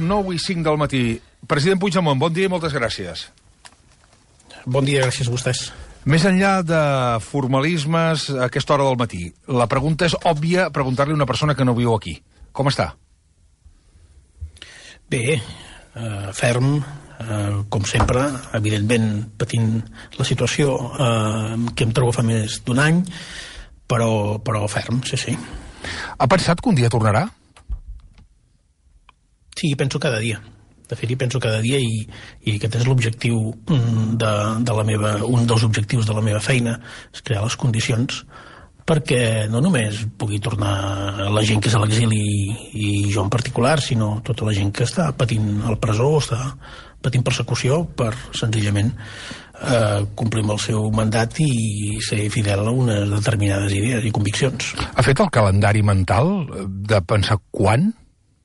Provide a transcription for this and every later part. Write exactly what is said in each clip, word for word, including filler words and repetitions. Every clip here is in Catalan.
nou i cinc del matí. President Puigdemont, bon dia i moltes gràcies. Bon dia, gràcies a vostès. Més enllà de formalismes a aquesta hora del matí, la pregunta és òbvia preguntar-li a una persona que no viu aquí. Com està? Bé, eh, ferm, eh, com sempre, evidentment patint la situació eh, que em trobo fa més d'un any, però, però ferm, sí, sí. Ha pensat que un dia tornarà? Sí, penso cada dia. De fet, hi penso cada dia i, i aquest és l'objectiu de, de la meva, un dels objectius de la meva feina, és crear les condicions perquè no només pugui tornar la gent que és a l'exili i jo en particular, sinó tota la gent que està patint a la presó o està patint persecució per senzillament eh, complir amb el seu mandat i ser fidel a unes determinades idees i conviccions. Ha fet el calendari mental de pensar quan?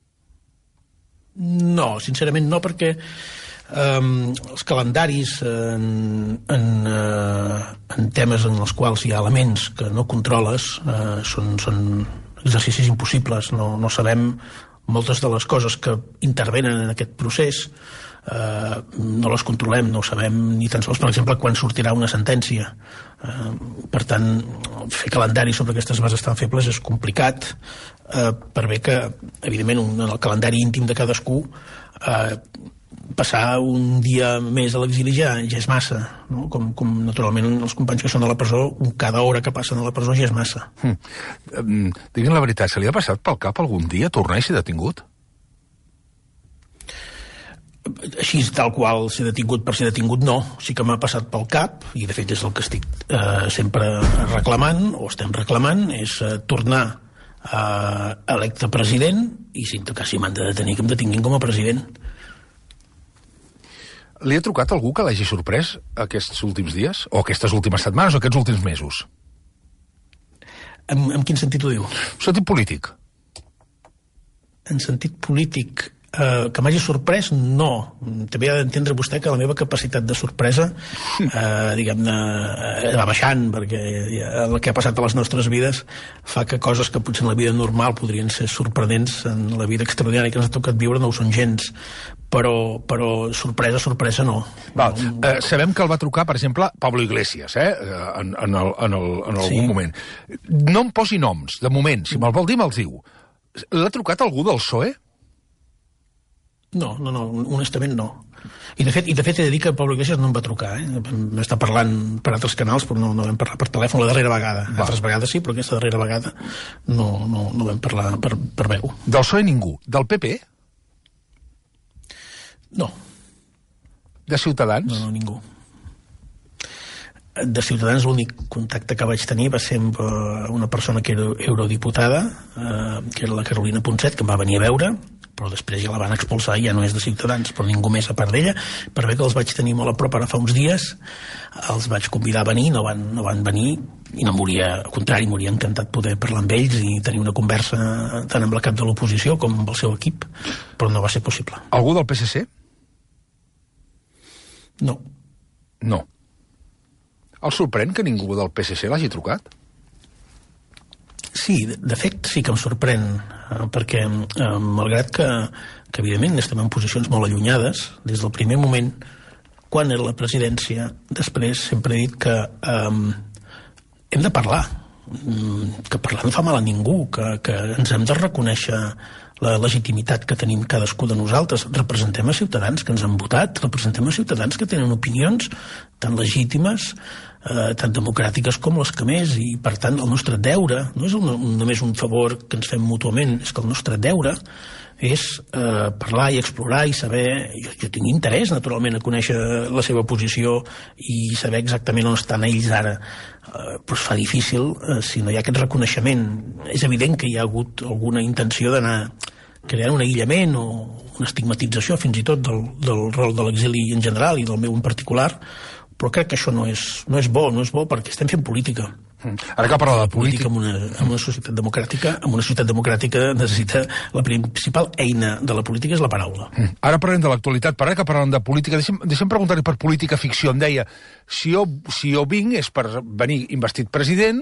No, sincerament no, perquè um, els calendaris en, en, uh, en temes en els quals hi ha elements que no controles uh, són, són exercicis impossibles. No, no sabem moltes de les coses que intervenen en aquest procés, uh, no les controlem, no ho sabem ni tan sols, per exemple, quan sortirà una sentència. Uh, per tant, fer calendari sobre aquestes bases tan febles és complicat, Uh, per bé que, evidentment, un, en el calendari íntim de cadascú uh, passar un dia més a l'exili ja, ja és massa, no? Com, com naturalment els companys que són a la presó, cada hora que passen a la presó ja és massa. Hm. Um, diguin la veritat, se li ha passat pel cap algun dia tornar i ser detingut? Així, tal qual ser detingut per ser detingut, no. Sí que m'ha passat pel cap, i de fet és el que estic eh, sempre reclamant, o estem reclamant, és eh, tornar Uh, electe president i si en tot cas si m'han de detenir que em detinguin com a president. Li ha trucat algú que l'hagi sorprès aquests últims dies? O aquestes últimes setmanes o aquests últims mesos? En, en quin sentit ho diu? Sentit polític. En sentit polític eh, que m'hagi sorprès, no. També ha d'entendre vostè que la meva capacitat de sorpresa eh, diguem-ne eh, va baixant, perquè el que ha passat a les nostres vides fa que coses que potser en la vida normal podrien ser sorprenents en la vida extraordinària que ens ha tocat viure no ho són gens, però, però sorpresa, sorpresa no. Val. Eh, sabem que el va trucar, per exemple, Pablo Iglesias, eh? en, en, el, en, el, en algun sí. moment. No em posi noms, de moment, si me'l vol dir me'ls diu. L'ha trucat algú del P S O E? No, no, no, honestament no. I de fet, i de fet he de dir que Pablo Iglesias no em va trucar, eh? M'està parlant per altres canals, però no, no vam parlar per telèfon la darrera vegada. Va. Altres vegades sí, però aquesta darrera vegada no, no, no vam parlar per, per veu. Del P S O E ningú. Del P P? No. De Ciutadans? No, no, ningú. De Ciutadans l'únic contacte que vaig tenir va ser amb una persona que era eurodiputada, eh, que era la Carolina Ponset, que em va venir a veure, però després ja la van expulsar i ja no és de Ciutadans, però ningú més a part d'ella. Per bé que els vaig tenir molt a prop ara fa uns dies, els vaig convidar a venir, no van, no van venir, i no m'hauria, al contrari, m'hauria encantat poder parlar amb ells i tenir una conversa tant amb la cap de l'oposició com amb el seu equip, però no va ser possible. Algú del P S C? No. No. El sorprèn que ningú del P S C l'hagi trucat? Sí, de, de fet sí que em sorprèn, eh, perquè eh, malgrat que, que evidentment estem en posicions molt allunyades, des del primer moment, quan era la presidència, després sempre he dit que eh, hem de parlar, que parlar no fa mal a ningú, que, que ens hem de reconèixer la legitimitat que tenim cadascú de nosaltres. Representem a ciutadans que ens han votat, representem a ciutadans que tenen opinions tan legítimes, eh, tan democràtiques com les que més, i per tant el nostre deure no és un, un, només un favor que ens fem mútuament, és que el nostre deure és eh, parlar i explorar i saber, jo, jo tinc interès naturalment a conèixer la seva posició i saber exactament on estan ells ara, eh, però es fa difícil eh, si no hi ha aquest reconeixement. És evident que hi ha hagut alguna intenció d'anar creant un aïllament o una estigmatització fins i tot del, del rol de l'exili en general i del meu en particular, però crec que això no és, no és bo, no és bo perquè estem fent política. Ara que parla de política... En una, en una societat democràtica, en una societat democràtica necessita la principal eina de la política és la paraula. Ara parlem de l'actualitat, però ara que parlem de política, deixem, deixem preguntar-li per política ficció. Em deia, si jo, si jo vinc és per venir investit president,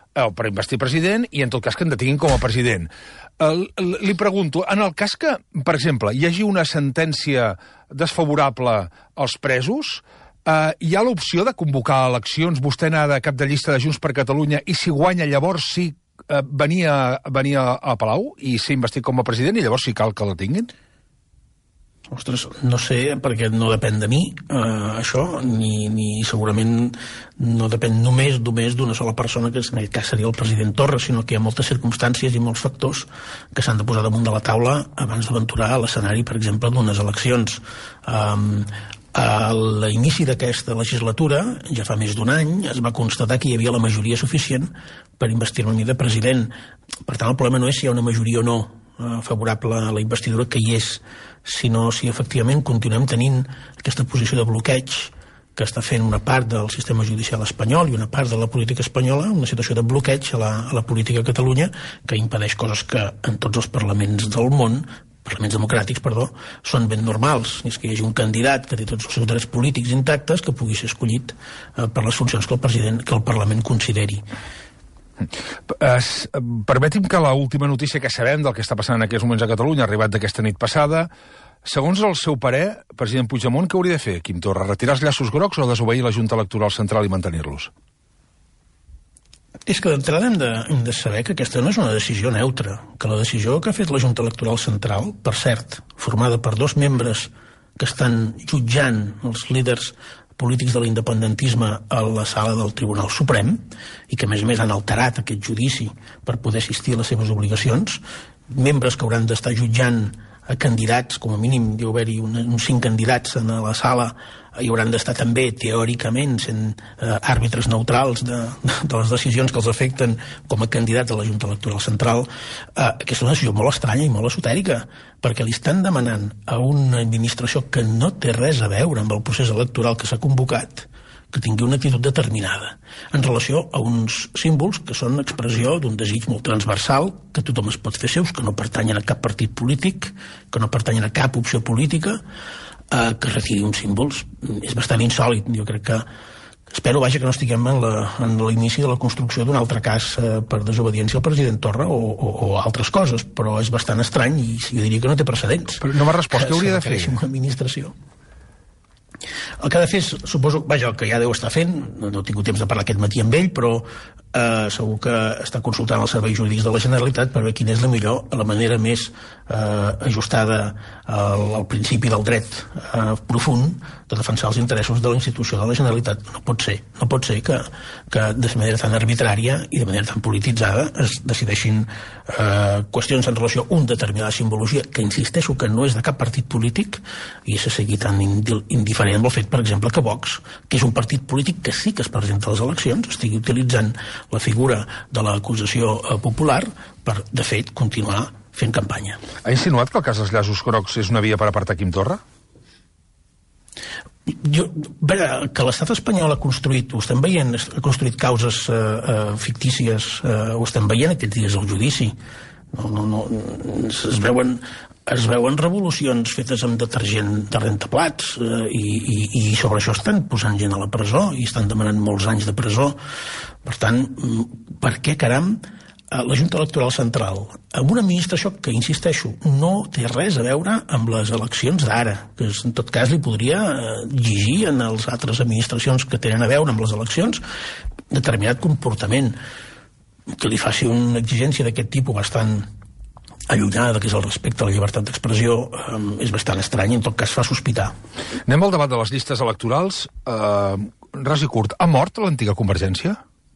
eh, per investir president i, en tot cas, que en detinguin com a president. Eh, li pregunto, en el cas que, per exemple, hi hagi una sentència desfavorable als presos, Uh, hi ha l'opció de convocar eleccions, vostè anar de cap de llista de Junts per Catalunya i si guanya llavors sí uh, venia, venia a Palau i ser investit com a president i llavors sí cal que la tinguin? Ostres, no sé, perquè no depèn de mi, eh, això, ni, ni segurament no depèn només només d'una sola persona, que en aquest cas seria el president Torra, sinó que hi ha moltes circumstàncies i molts factors que s'han de posar damunt de la taula abans d'aventurar a l'escenari, per exemple, d'unes eleccions. Um, A l'inici d'aquesta legislatura, ja fa més d'un any, es va constatar que hi havia la majoria suficient per investir-me a mi de president. Per tant, el problema no és si hi ha una majoria o no eh, favorable a la investidura, que hi és, sinó si efectivament continuem tenint aquesta posició de bloqueig que està fent una part del sistema judicial espanyol i una part de la política espanyola, una situació de bloqueig a la, a la política a Catalunya, que impedeix coses que en tots els parlaments del món, parlaments democràtics, perdó, són ben normals. És que hi hagi un candidat que té tots els seus drets polítics intactes que pugui ser escollit eh, per les funcions que el president, que el Parlament consideri. Es, permeti'm que l'última notícia que sabem del que està passant en aquests moments a Catalunya ha arribat d'aquesta nit passada. Segons el seu parer, president Puigdemont, què hauria de fer, Quim Torra? Retirar els llaços grocs o desobeir la Junta Electoral Central i mantenir-los? És que d'entrada hem, de, hem de saber que aquesta no és una decisió neutra, que la decisió que ha fet la Junta Electoral Central, per cert, formada per dos membres que estan jutjant els líders polítics de l'independentisme a la sala del Tribunal Suprem i que, a més a més, han alterat aquest judici per poder assistir a les seves obligacions, membres que hauran d'estar jutjant a candidats, com a mínim deu haver-hi uns cinc candidats en la sala, hi hauran d'estar també, teòricament, sent eh, àrbitres neutrals de, de les decisions que els afecten com a candidats a la Junta Electoral Central. Eh, aquesta és una decisió molt estranya i molt esotèrica, perquè li estan demanant a una administració que no té res a veure amb el procés electoral que s'ha convocat, que tingui una actitud determinada en relació a uns símbols que són expressió d'un desig molt transversal, que tothom es pot fer seus, que no pertanyen a cap partit polític, que no pertanyen a cap opció política, eh, que retiri uns símbols. És bastant insòlit. Jo crec que espero, vaja, que no estiguem en, la, en l'inici de la construcció d'un altre cas eh, per desobediència al president Torra o, o, o altres coses, però és bastant estrany i jo diria que no té precedents. Però no m'ha respost, què hauria de fer? Una administració. El que ha de fer, suposo, vaja, el que ja deu estar fent, no he tingut temps de parlar aquest matí amb ell, però eh, segur que està consultant els serveis jurídics de la Generalitat per veure quina és la millor, la manera més eh, ajustada al, al principi del dret eh, profund de defensar els interessos de la institució de la Generalitat. No pot ser, no pot ser que, que de manera tan arbitrària i de manera tan polititzada es decideixin eh, qüestions en relació a una determinada simbologia, que insisteixo que no és de cap partit polític, i se sigui tan indiferent amb el fet, per exemple, que Vox, que és un partit polític que sí que es presenta a les eleccions, estigui utilitzant la figura de l'acusació popular per, de fet, continuar fent campanya. Ha insinuat que el cas dels llaços grocs és una via per apartar Quim Torra? Jo, veure, que l'estat espanyol ha construït, ho estem veient, ha construït causes eh, eh, fictícies, eh, ho estem veient aquests dies al judici. No, no, no, es veuen es veuen revolucions fetes amb detergent de rentaplats eh, i, i, i sobre això estan posant gent a la presó i estan demanant molts anys de presó. Per tant, per què, caram, la Junta Electoral Central, amb una administració que, insisteixo, no té res a veure amb les eleccions d'ara, que en tot cas li podria llegir en les altres administracions que tenen a veure amb les eleccions determinat comportament, que li faci una exigència d'aquest tipus bastant allunyada, que és el respecte a la llibertat d'expressió, eh, és bastant estrany, en tot cas fa sospitar. Anem al debat de les llistes electorals. Eh, ras i curt, ha mort l'antiga Convergència?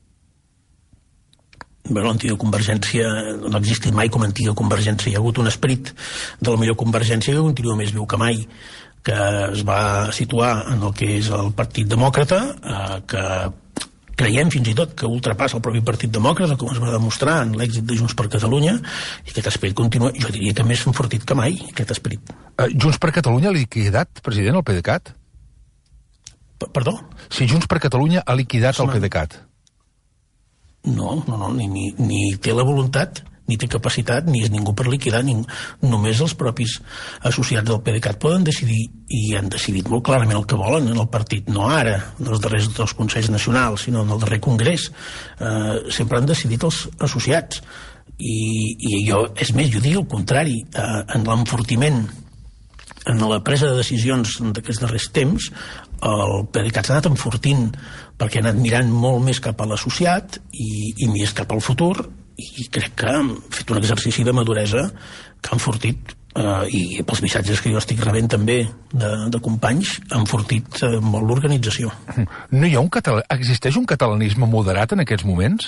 Bé, l'antiga Convergència no ha existit mai com a antiga Convergència. Hi ha hagut un esperit de la millor Convergència que continua més viu que mai, que es va situar en el que és el Partit Demòcrata, eh, que creiem fins i tot que ultrapassa el propi Partit Demòcrata, com es va demostrar en l'èxit de Junts per Catalunya, i aquest esperit continua, jo diria que més enfortit que mai, aquest esperit. Uh, Junts per Catalunya ha liquidat, president, el PDeCAT? P Perdó? Si Junts per Catalunya ha liquidat el PDeCAT. No, no, no, ni, ni, ni té la voluntat ni té capacitat, ni és ningú per liquidar, ni, només els propis associats del PDeCAT poden decidir, i han decidit molt clarament el que volen en el partit, no ara, en els darrers dels Consells Nacionals, sinó en el darrer Congrés. Eh, sempre han decidit els associats. I, i jo, és més, jo diria el contrari, eh, en l'enfortiment, en la presa de decisions d'aquests darrers temps, el PDeCAT s'ha anat enfortint perquè ha anat mirant molt més cap a l'associat i, i més cap al futur, i crec que han fet un exercici de maduresa que ha enfortit, eh, i pels missatges que jo estic rebent també de, de companys, ha enfortit eh, molt l'organització. No hi ha un català... Existeix un catalanisme moderat en aquests moments?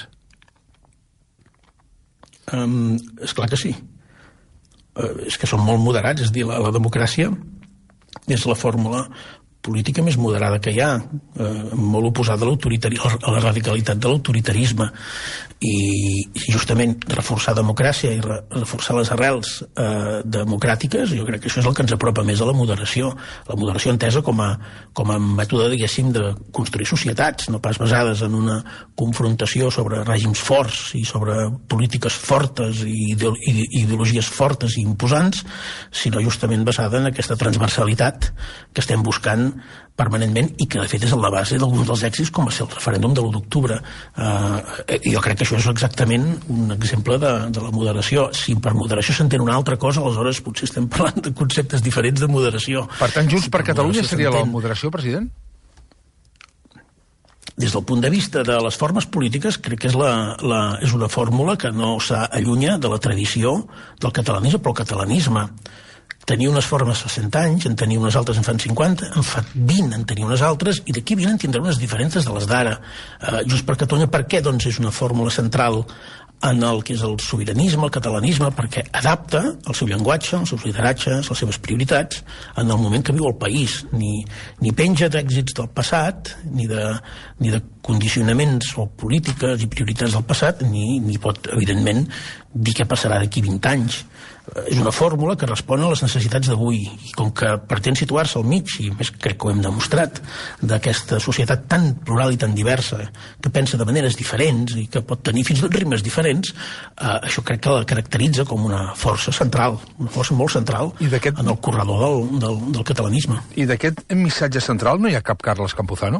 Um, esclar que sí. Uh, és que són molt moderats, és a dir, la, la democràcia és la fórmula política més moderada que hi ha, eh, molt oposada a, a la radicalitat de l'autoritarisme, i justament reforçar democràcia i re, reforçar les arrels eh, democràtiques, jo crec que això és el que ens apropa més a la moderació, la moderació entesa com a, com a mètode, diguéssim, de construir societats, no pas basades en una confrontació sobre règims forts i sobre polítiques fortes i ideologies fortes i imposants, sinó justament basada en aquesta transversalitat que estem buscant permanentment i que de fet és la base d'alguns dels èxits, com va ser el referèndum de l'u d'octubre. Eh, jo crec que això és exactament un exemple de, de la moderació. Si per moderació s'entén una altra cosa, aleshores potser estem parlant de conceptes diferents de moderació. Per tant, Junts per Catalunya seria la moderació, president? Des del punt de vista de les formes polítiques, crec que és, la, la, és una fórmula que no s'allunya de la tradició del catalanisme, però el catalanisme tenia unes formes fa cent anys, en tenia unes altres en fan cinquanta, en fa vint en tenia unes altres, i d'aquí vint en tindrà unes diferents de les d'ara. Uh, Junts per Catalunya, per què? Doncs és una fórmula central en el que és el sobiranisme, el catalanisme, perquè adapta el seu llenguatge, els seus lideratges, les seves prioritats, en el moment que viu el país. Ni, ni penja d'èxits del passat, ni de, ni de condicionaments o polítiques i prioritats del passat, ni, ni pot, evidentment, dir què passarà d'aquí vint anys. És una fórmula que respon a les necessitats d'avui, i com que pretén situar-se al mig, i més crec que ho hem demostrat, d'aquesta societat tan plural i tan diversa, que pensa de maneres diferents i que pot tenir fins i tot ritmes diferents, eh, això crec que la caracteritza com una força central, una força molt central en el corredor del, del, del catalanisme. I d'aquest missatge central no hi ha cap Carles Campuzano?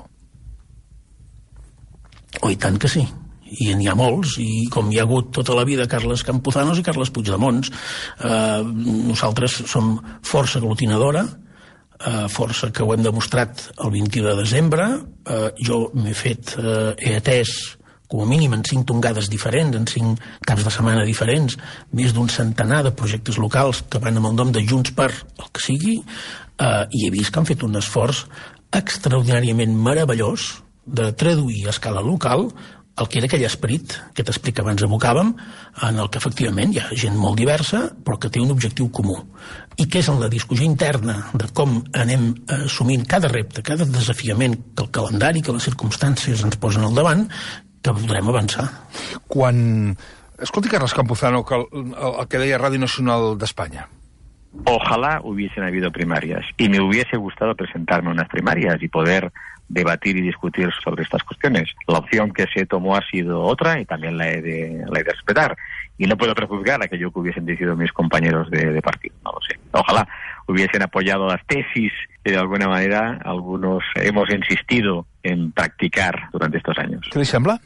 Oh, i tant que sí. I n'hi ha molts, i com hi ha hagut tota la vida Carles Campozanos i Carles Puigdemont. Eh, nosaltres som força aglutinadora, eh, força que ho hem demostrat el vint-i-u de desembre. Eh, jo m'he fet, eh, he atès com a mínim en cinc tongades diferents, en cinc caps de setmana diferents, més d'un centenar de projectes locals que van amb el nom de Junts per el que sigui, eh, i he vist que han fet un esforç extraordinàriament meravellós de traduir a escala local el que era aquell esperit que t'explica abans evocàvem, en el que efectivament hi ha gent molt diversa, però que té un objectiu comú, i que és en la discussió interna de com anem assumint cada repte, cada desafiament que el calendari, que les circumstàncies ens posen al davant, que podrem avançar. Quan... Escolti, Carles Campuzano, que el, el, el que deia Radio Nacional de España. Ojalá hubiesen habido primarias, y me hubiese gustado presentarme a unas primarias y poder debatir y discutir sobre estas cuestiones. La opción que se tomó ha sido otra y también la he de, la he de respetar. Y no puedo prejuzgar aquello que hubiesen decidido mis compañeros de, de partido, no lo sé. Ojalá hubiesen apoyado las tesis que de alguna manera algunos hemos insistido en practicar durante estos años. Què li sembla?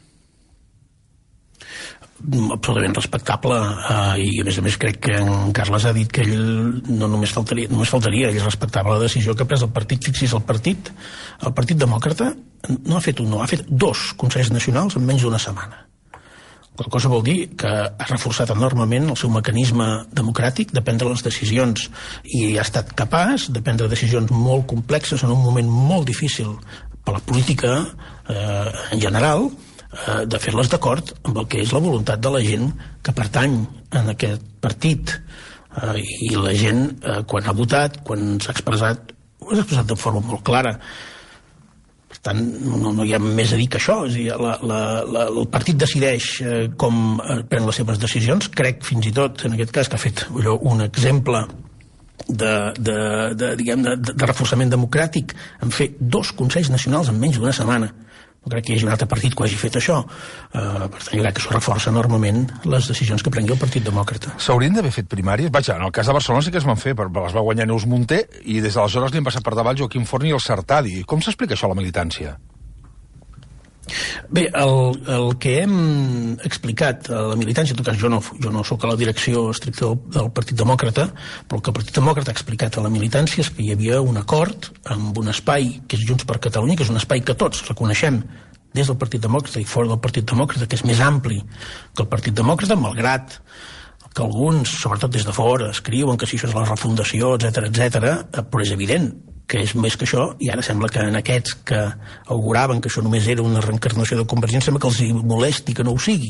Absolutament respectable, eh, i a més a més crec que en Carles ha dit que ell no només faltaria, només faltaria, ell respectava la decisió que ha pres el partit. Fixi's, el partit el Partit Demòcrata no ha fet un, no, ha fet dos Consells Nacionals en menys d'una setmana. Qual cosa vol dir que ha reforçat enormement el seu mecanisme democràtic de prendre les decisions, i ha estat capaç de prendre decisions molt complexes en un moment molt difícil per la política eh, en general, de fer-les d'acord amb el que és la voluntat de la gent que pertany en aquest partit, eh, i la gent eh, quan ha votat, quan s'ha expressat, ho ha expressat de forma molt clara. Per tant, no, no hi ha més a dir que això. És a dir, la, la, la, el partit decideix eh, com eh, pren les seves decisions. Crec fins i tot en aquest cas que ha fet allò, un exemple de, de, de, diguem, de, de reforçament democràtic en fer dos Consells Nacionals en menys d'una setmana. no crec que hi hagi un altre partit que hagi fet això. Uh, per tant, jo crec que això reforça enormement les decisions que prengui el Partit Demòcrata. S'haurien d'haver fet primàries? Vaja, en el cas de Barcelona sí que es van fer, però les va guanyar Neus Munté i des d'aleshores li han passat per davant Joaquim Forn i el Sartadi. Com s'explica això a la militància? Bé, el, el que hem explicat a la militància, en tot cas jo no, jo no soc a la direcció estricta del, del Partit Demòcrata, però el que el Partit Demòcrata ha explicat a la militància és que hi havia un acord amb un espai que és Junts per Catalunya, que és un espai que tots reconeixem des del Partit Demòcrata i fora del Partit Demòcrata, que és més ampli que el Partit Demòcrata, malgrat que alguns, sobretot des de fora, escriuen que si això és la refundació, etcètera, etcètera, però és evident que és més que això, i ara sembla que en aquests que auguraven que això només era una reencarnació de Convergència, sembla que els molesti que no ho sigui.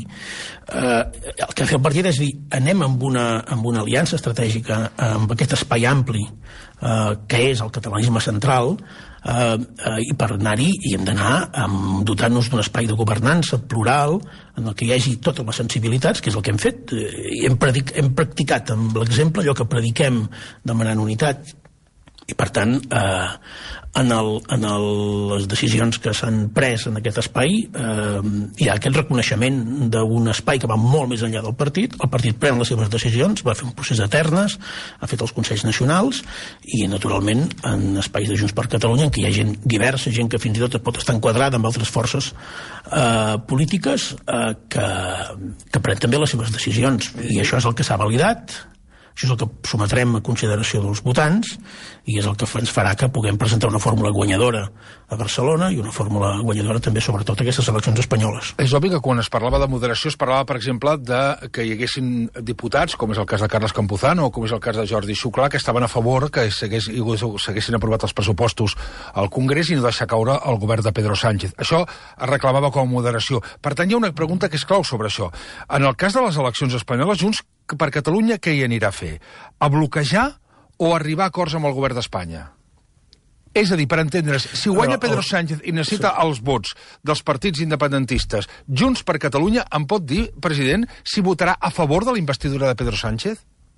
Eh, el que ha fet el partit és dir, anem amb una, amb una aliança estratègica, amb aquest espai ampli, eh, que és el catalanisme central, eh, eh, i per anar-hi hi hem d'anar dotant-nos d'un espai de governança plural, en el que hi hagi totes les sensibilitats, que és el que hem fet, i hem, predic, hem practicat amb l'exemple allò que prediquem demanant unitat. I, per tant, eh, en, el, en el, les decisions que s'han pres en aquest espai eh, hi ha aquest reconeixement d'un espai que va molt més enllà del partit. El partit pren les seves decisions, va fer un procés eternes, ha fet els Consells Nacionals i, naturalment, en espais de Junts per Catalunya en què hi ha gent diversa, gent que fins i tot pot estar enquadrada amb altres forces eh, polítiques eh, que, que pren també les seves decisions. I això és el que s'ha validat. Això és el que sometrem a consideració dels votants i és el que ens farà que puguem presentar una fórmula guanyadora a Barcelona i una fórmula guanyadora també sobretot a aquestes eleccions espanyoles. És obvi que quan es parlava de moderació es parlava, per exemple, de que hi haguessin diputats, com és el cas de Carles Campuzano o com és el cas de Jordi Xuclà, que estaven a favor que s'haguessin aprovat els pressupostos al Congrés i no deixar caure el govern de Pedro Sánchez. Això es reclamava com a moderació. Per tant, hi ha una pregunta que és clau sobre això. En el cas de les eleccions espanyoles, Junts per Catalunya què hi anirà a fer? A bloquejar o arribar a acords amb el govern d'Espanya? És a dir, per entendre's, si guanya Pedro Sánchez i necessita els vots dels partits independentistes, Junts per Catalunya em pot dir, president, si votarà a favor de la investidura de Pedro Sánchez?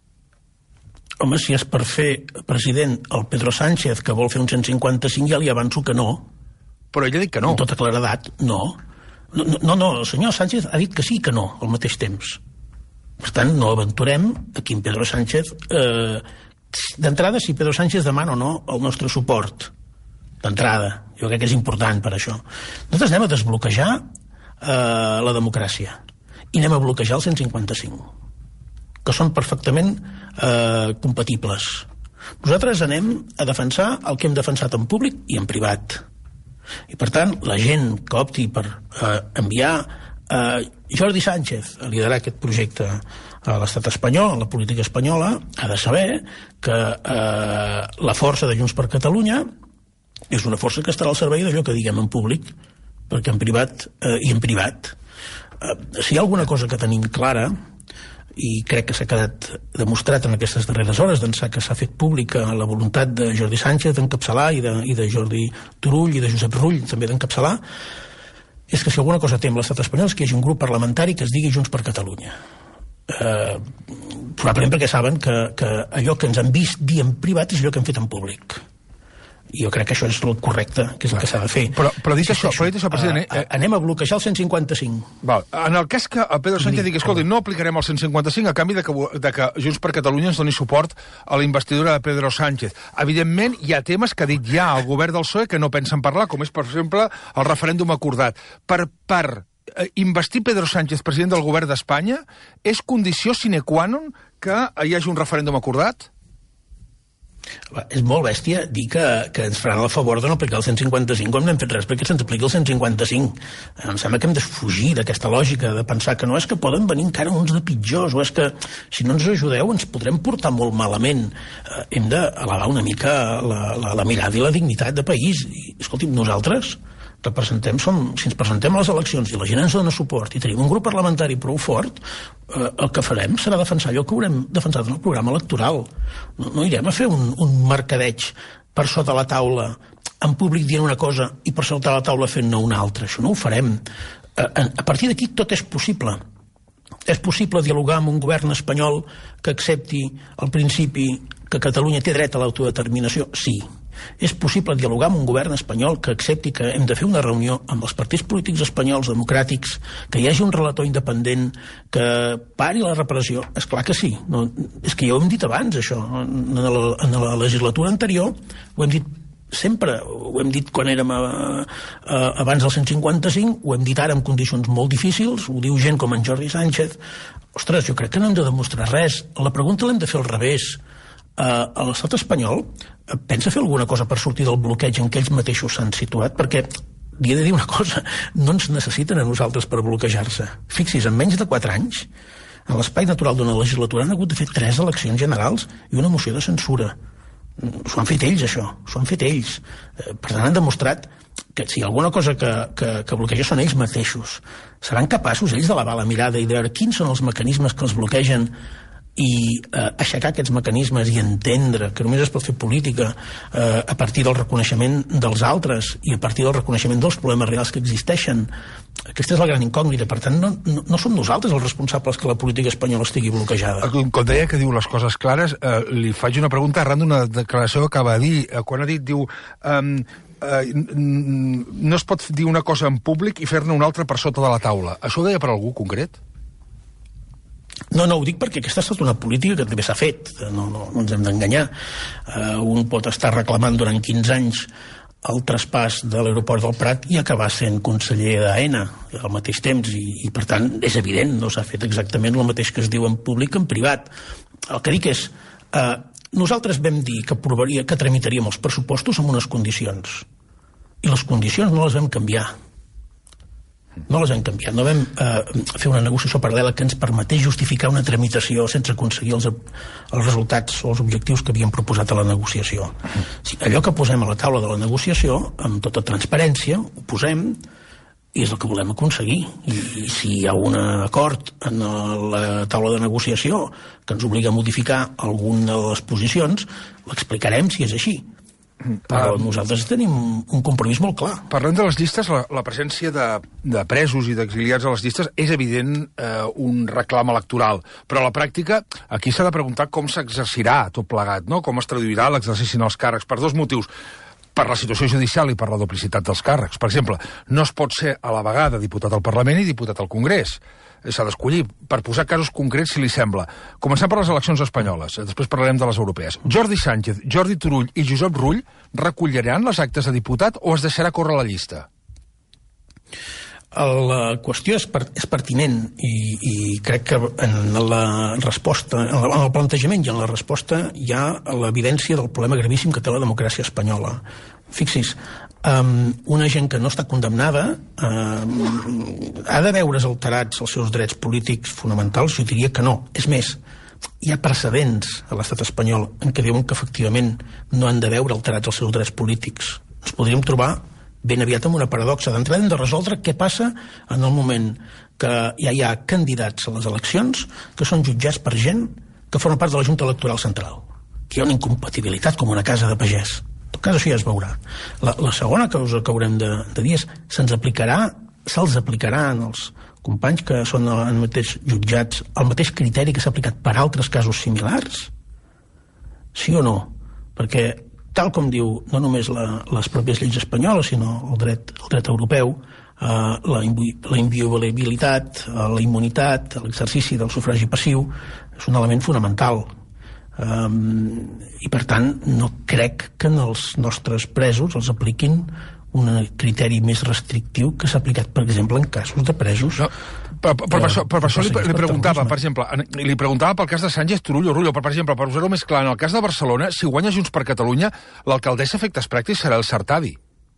Home, si és per fer president el Pedro Sánchez, que vol fer un cent cinquanta cinc, ja li avanço que no. Però ell ha dit que no. Amb tota claredat, no. No, no, no, el senyor Sánchez ha dit que sí i que no, al mateix temps. Per tant, no aventurem a quin Pedro Sánchez... Eh, d'entrada, si Pedro Sánchez demana o no el nostre suport. D'entrada. Jo crec que és important per això. Nosaltres anem a desbloquejar eh, la democràcia. I anem a bloquejar el cent cinquanta cinc. Que són perfectament eh, compatibles. Nosaltres anem a defensar el que hem defensat en públic i en privat. I, per tant, la gent que opti per eh, enviar Uh, Jordi Sánchez a liderar aquest projecte a l'estat espanyol, a la política espanyola, ha de saber que uh, la força de Junts per Catalunya és una força que estarà al servei d'allò que diguem en públic, perquè en privat uh, i en privat uh, si hi ha alguna cosa que tenim clara, i crec que s'ha quedat demostrat en aquestes darreres hores d'ençà que s'ha fet pública la voluntat de Jordi Sánchez d'encapçalar i de, i de Jordi Turull i de Josep Rull també d'encapçalar, és que si alguna cosa té amb l'estat espanyol és que hi hagi un grup parlamentari que es digui Junts per Catalunya. Eh, probablement perquè saben que, que allò que ens han vist dir en privat és allò que hem fet en públic. I jo crec que això és el correcte, que és el que s'ha de fer. Però, però dit això, però dit això, president... Eh, anem a bloquejar el cent cinquanta cinc. Val. En el cas que Pedro Sánchez digui, escolta, no aplicarem el cent cinquanta cinc a canvi de que, de que Junts per Catalunya ens doni suport a la investidura de Pedro Sánchez. Evidentment, hi ha temes que ha dit ja el govern del P S O E que no pensen parlar, com és, per exemple, el referèndum acordat. Per, per investir Pedro Sánchez president del govern d'Espanya és condició sine qua non que hi hagi un referèndum acordat? És molt bèstia dir que, que ens faran el favor de no aplicar el cent cinquanta cinc quan no hem fet res perquè se'ns apliqui el cent cinquanta cinc. Em sembla que hem de fugir d'aquesta lògica de pensar que no és que poden venir encara uns de pitjors o és que si no ens ajudeu ens podrem portar molt malament. Eh, hem d'elevar una mica la, la, la mirada i la dignitat de país. I, escolti'm, nosaltres representem, som, si ens presentem a les eleccions i la gent ens dona suport i tenim un grup parlamentari prou fort, eh, el que farem serà defensar allò que haurem defensat en el programa electoral. No, no irem a fer un, un mercadeig per sota la taula, en públic dient una cosa i per sota la taula fent-ne una altra. Això no ho farem. A, a partir d'aquí tot és possible. És possible dialogar amb un govern espanyol que accepti el principi que Catalunya té dret a l'autodeterminació? Sí. És possible dialogar amb un govern espanyol que accepti que hem de fer una reunió amb els partits polítics espanyols democràtics, que hi hagi un relator independent, que pari la repressió? És clar que sí. No, és que ja ho hem dit abans, això. En la, en la legislatura anterior ho hem dit sempre, ho hem dit quan érem a, a, abans del cent cinquanta-cinc, ho hem dit ara en condicions molt difícils, ho diu gent com en Jordi Sánchez. Ostres, jo crec que no hem de demostrar res. La pregunta l'hem de fer al revés. Uh, l'estat espanyol uh, pensa fer alguna cosa per sortir del bloqueig en què ells mateixos s'han situat? Perquè li he de dir una cosa, no ens necessiten a nosaltres per bloquejar-se. Fixis, en menys de quatre anys, en l'espai natural d'una legislatura han hagut de fer tres eleccions generals i una moció de censura. S'ho han fet ells, això, s'ho han fet ells. Uh, per tant, han demostrat que si hi ha alguna cosa que, que, que bloqueja són ells mateixos. Seran capaços ells d'elevar la mirada i de veure quins són els mecanismes que els bloquegen i eh, aixecar aquests mecanismes i entendre que només es pot fer política eh, a partir del reconeixement dels altres i a partir del reconeixement dels problemes reals que existeixen. Aquesta és la gran incògnita. Per tant, no, no, no som nosaltres els responsables que la política espanyola estigui bloquejada. Com deia que diu les coses clares, eh, li faig una pregunta arran d'una declaració que acaba de dir. Eh, quan ha dit, diu... Eh, eh, no es pot dir una cosa en públic i fer-ne una altra per sota de la taula. Això ho deia per algú concret? No, no, ho dic perquè aquesta ha estat una política que també s'ha fet, no, no, no ens hem d'enganyar. Uh, un pot estar reclamant durant quinze anys el traspàs de l'aeroport del Prat i acabar sent conseller d'AENA al mateix temps, i, i per tant és evident, no s'ha fet exactament el mateix que es diu en públic en privat. El que dic és, uh, nosaltres vam dir que aprovaria, que tramitaríem els pressupostos amb unes condicions, i les condicions no les vam canviar. No les hem canviat. No vam eh, fer una negociació paral·lela que ens permetés justificar una tramitació sense aconseguir els, els resultats o els objectius que havíem proposat a la negociació. Sí, allò que posem a la taula de la negociació, amb tota transparència, ho posem i és el que volem aconseguir. I, i si hi ha un acord en la taula de negociació que ens obliga a modificar alguna de les posicions, l'explicarem si és així. Però nosaltres tenim un compromís molt clar. Parlem de les llistes, la, la presència de, de presos i d'exiliats a les llistes és evident eh, un reclam electoral, però a la pràctica aquí s'ha de preguntar com s'exercirà tot plegat, no? Com es traduirà l'exercici en els càrrecs, per dos motius: per la situació judicial i per la duplicitat dels càrrecs. Per exemple, no es pot ser a la vegada diputat al Parlament i diputat al Congrés. S'ha d'escollir, per posar casos concrets, si li sembla. Comencem per les eleccions espanyoles, després parlarem de les europees. Jordi Sánchez, Jordi Turull i Josep Rull recolliran les actes de diputat o es deixarà córrer la llista? La qüestió és, per, és pertinent i, i crec que en la resposta, en, la, en el plantejament i en la resposta hi ha l'evidència del problema gravíssim que té la democràcia espanyola. Fixis, Um, una gent que no està condemnada um, ha de veure's alterats els seus drets polítics fonamentals? Jo diria que no. És més, hi ha precedents a l'estat espanyol en què diuen que efectivament no han de veure alterats els seus drets polítics. Ens podríem trobar ben aviat amb una paradoxa. D'entrada hem de resoldre què passa en el moment que ja hi ha candidats a les eleccions que són jutjats per gent que forma part de la Junta Electoral Central. Que hi ha una incompatibilitat com una casa de pagès. En tot cas, això ja es veurà. La, la segona causa que haurem de, de dir és se'ns aplicarà, se'ls aplicarà als companys que són en mateix jutjats el mateix criteri que s'ha aplicat per altres casos similars? Sí o no? Perquè, tal com diu no només la, les pròpies lleis espanyoles, sinó el dret, el dret europeu, eh, la, la inviolabilitat, la immunitat, l'exercici del sufragi passiu, és un element fonamental. Um, i per tant no crec que en els nostres presos els apliquin un criteri més restrictiu que s'ha aplicat, per exemple, en casos de presos. No, per, per, per, per això, per això li, li preguntava, per exemple, li preguntava pel cas de Sánchez, Turull o Rull, o per, per exemple, per posar-ho més clar, en el cas de Barcelona, si guanya Junts per Catalunya, l'alcaldessa a efectes pràctics serà el Sartadi.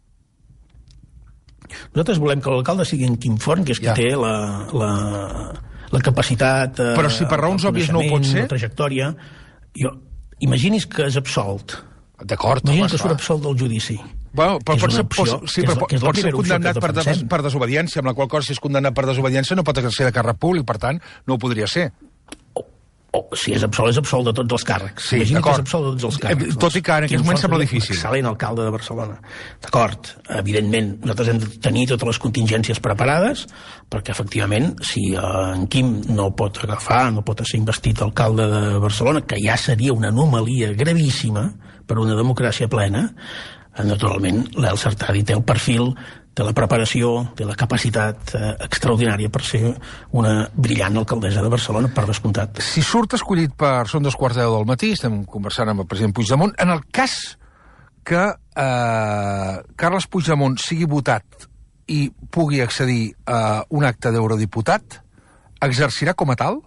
Nosaltres volem que l'alcalde sigui en Quim Forn, que és qui ja té la, la, la capacitat... Però si per raons òbvies no ho pot ser... La trajectòria... Jo, imagini's que és absolt. D'acord. Imagini's que surt absolt del judici. Bueno, però pot ser, opció, sí, però pot, pot ser condemnat per, des, per desobediència, amb la qual cosa, si és condemnat per desobediència, no pot exercer de càrrec públic, per tant, no ho podria ser. O, si és absolt, és absolt de tots els càrrecs. Sí, imagina que és absolt de tots els càrrecs. Tot i que ara en aquest moment sembla difícil. Excel·lent alcalde de Barcelona. D'acord, evidentment, nosaltres hem de tenir totes les contingències preparades, perquè, efectivament, si en Quim no pot agafar, no pot ser investit alcalde de Barcelona, que ja seria una anomalia gravíssima, per una democràcia plena, naturalment l'Elsa Artadi té el perfil, té la preparació, té la capacitat eh, extraordinària per ser una brillant alcaldessa de Barcelona, per descomptat. Si surt escollit per... Són dos quarts de deu del matí, estem conversant amb el president Puigdemont, en el cas que eh, Carles Puigdemont sigui votat i pugui accedir a un acte d'eurodiputat, exercirà com a tal?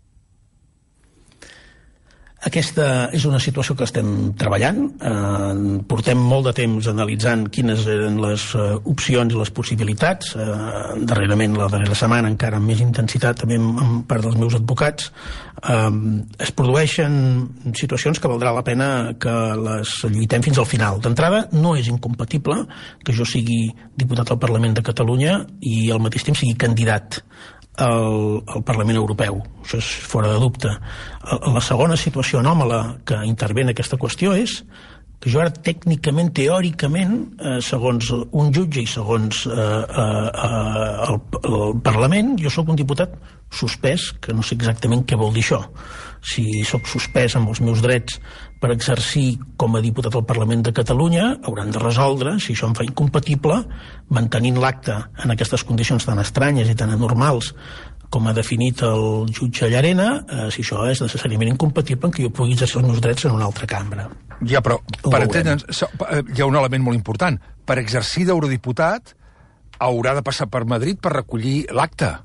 Aquesta és una situació que estem treballant. Eh, portem molt de temps analitzant quines eren les eh, opcions i les possibilitats. Eh, darrerament, la darrera setmana, encara amb més intensitat, també amb, amb part dels meus advocats. Eh, es produeixen situacions que valdrà la pena que les lluitem fins al final. D'entrada, no és incompatible que jo sigui diputat al Parlament de Catalunya i al mateix temps sigui candidat al, al Parlament Europeu. Això és fora de dubte. La segona situació anòmala que intervé en aquesta qüestió és que jo ara tècnicament, teòricament, eh, segons un jutge i segons eh, eh, el, el Parlament, jo sóc un diputat suspès, que no sé exactament què vol dir això. Si sóc suspès amb els meus drets per exercir com a diputat al Parlament de Catalunya, hauran de resoldre si això em fa incompatible, mantenint l'acte en aquestes condicions tan estranyes i tan anormals com ha definit el jutge Llarena, eh, si això és necessàriament incompatible amb que jo pugui exercir els meus drets en una altra cambra. Ja, però per entendre'ns, hi ha un element molt important. Per exercir d'eurodiputat haurà de passar per Madrid per recollir l'acte.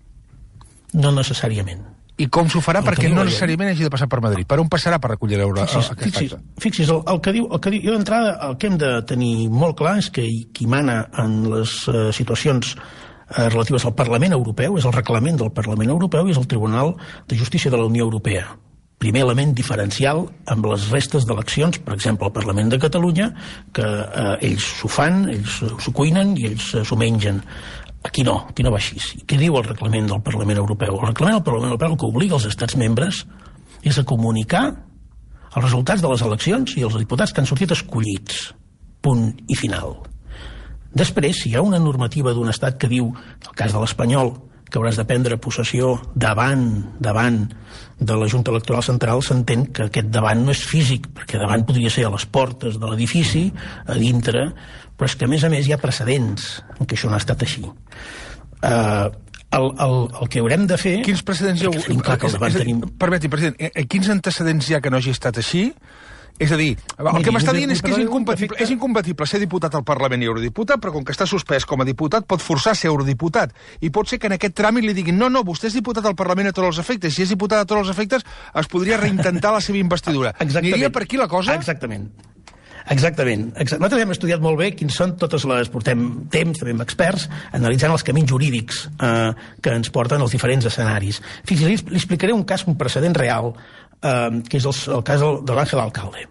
No necessàriament. I com s'ho farà? Perquè no necessàriament hagi de passar per Madrid. Per on passarà per recollir l'euro? Fixis, fixis el, el que diu, el que diu, jo d'entrada el que hem de tenir molt clar és que qui mana en les uh, situacions uh, relatives al Parlament Europeu és el reglament del Parlament Europeu i és el Tribunal de Justícia de la Unió Europea. Primer element diferencial amb les restes d'eleccions, per exemple, al Parlament de Catalunya, que eh, ells s'ho fan, ells s'ho cuinen i ells eh, s'ho mengen. Aquí no, aquí no va així. I què diu el reglament del Parlament Europeu? El reglament del Parlament Europeu el que obliga els estats membres és a comunicar els resultats de les eleccions i els diputats que han sortit escollits. Punt i final. Després, si hi ha una normativa d'un estat que diu, en el cas de l'espanyol, que hauràs de prendre possessió davant, davant de la Junta Electoral Central, s'entén que aquest davant no és físic, perquè davant podria ser a les portes de l'edifici, a dintre, però és que a més a més hi ha precedents en què això no ha estat així. Uh, el, el, el que haurem de fer... Quins precedents hi ha? Clar que davant tenim... Permeti, president, quins antecedents hi ha que no hagi estat així? És a dir, el Miri, que m'està dient és que és incompatible, és incompatible ser diputat al Parlament i eurodiputat, però com que està suspès com a diputat pot forçar a ser eurodiputat. I pot ser que en aquest tràmit li diguin no, no, vostè és diputat al Parlament a tots els efectes. Si és diputat a tots els efectes, es podria reintentar la seva investidura. Aniria per aquí la cosa? Exactament. Exactament. Nosaltres hem estudiat molt bé quins són totes les... Portem temps, també amb experts, analitzant els camins jurídics eh, que ens porten als diferents escenaris. Fixi, li, li explicaré un cas, un precedent real, eh, que és el, el cas de l'Àngel Alcalde.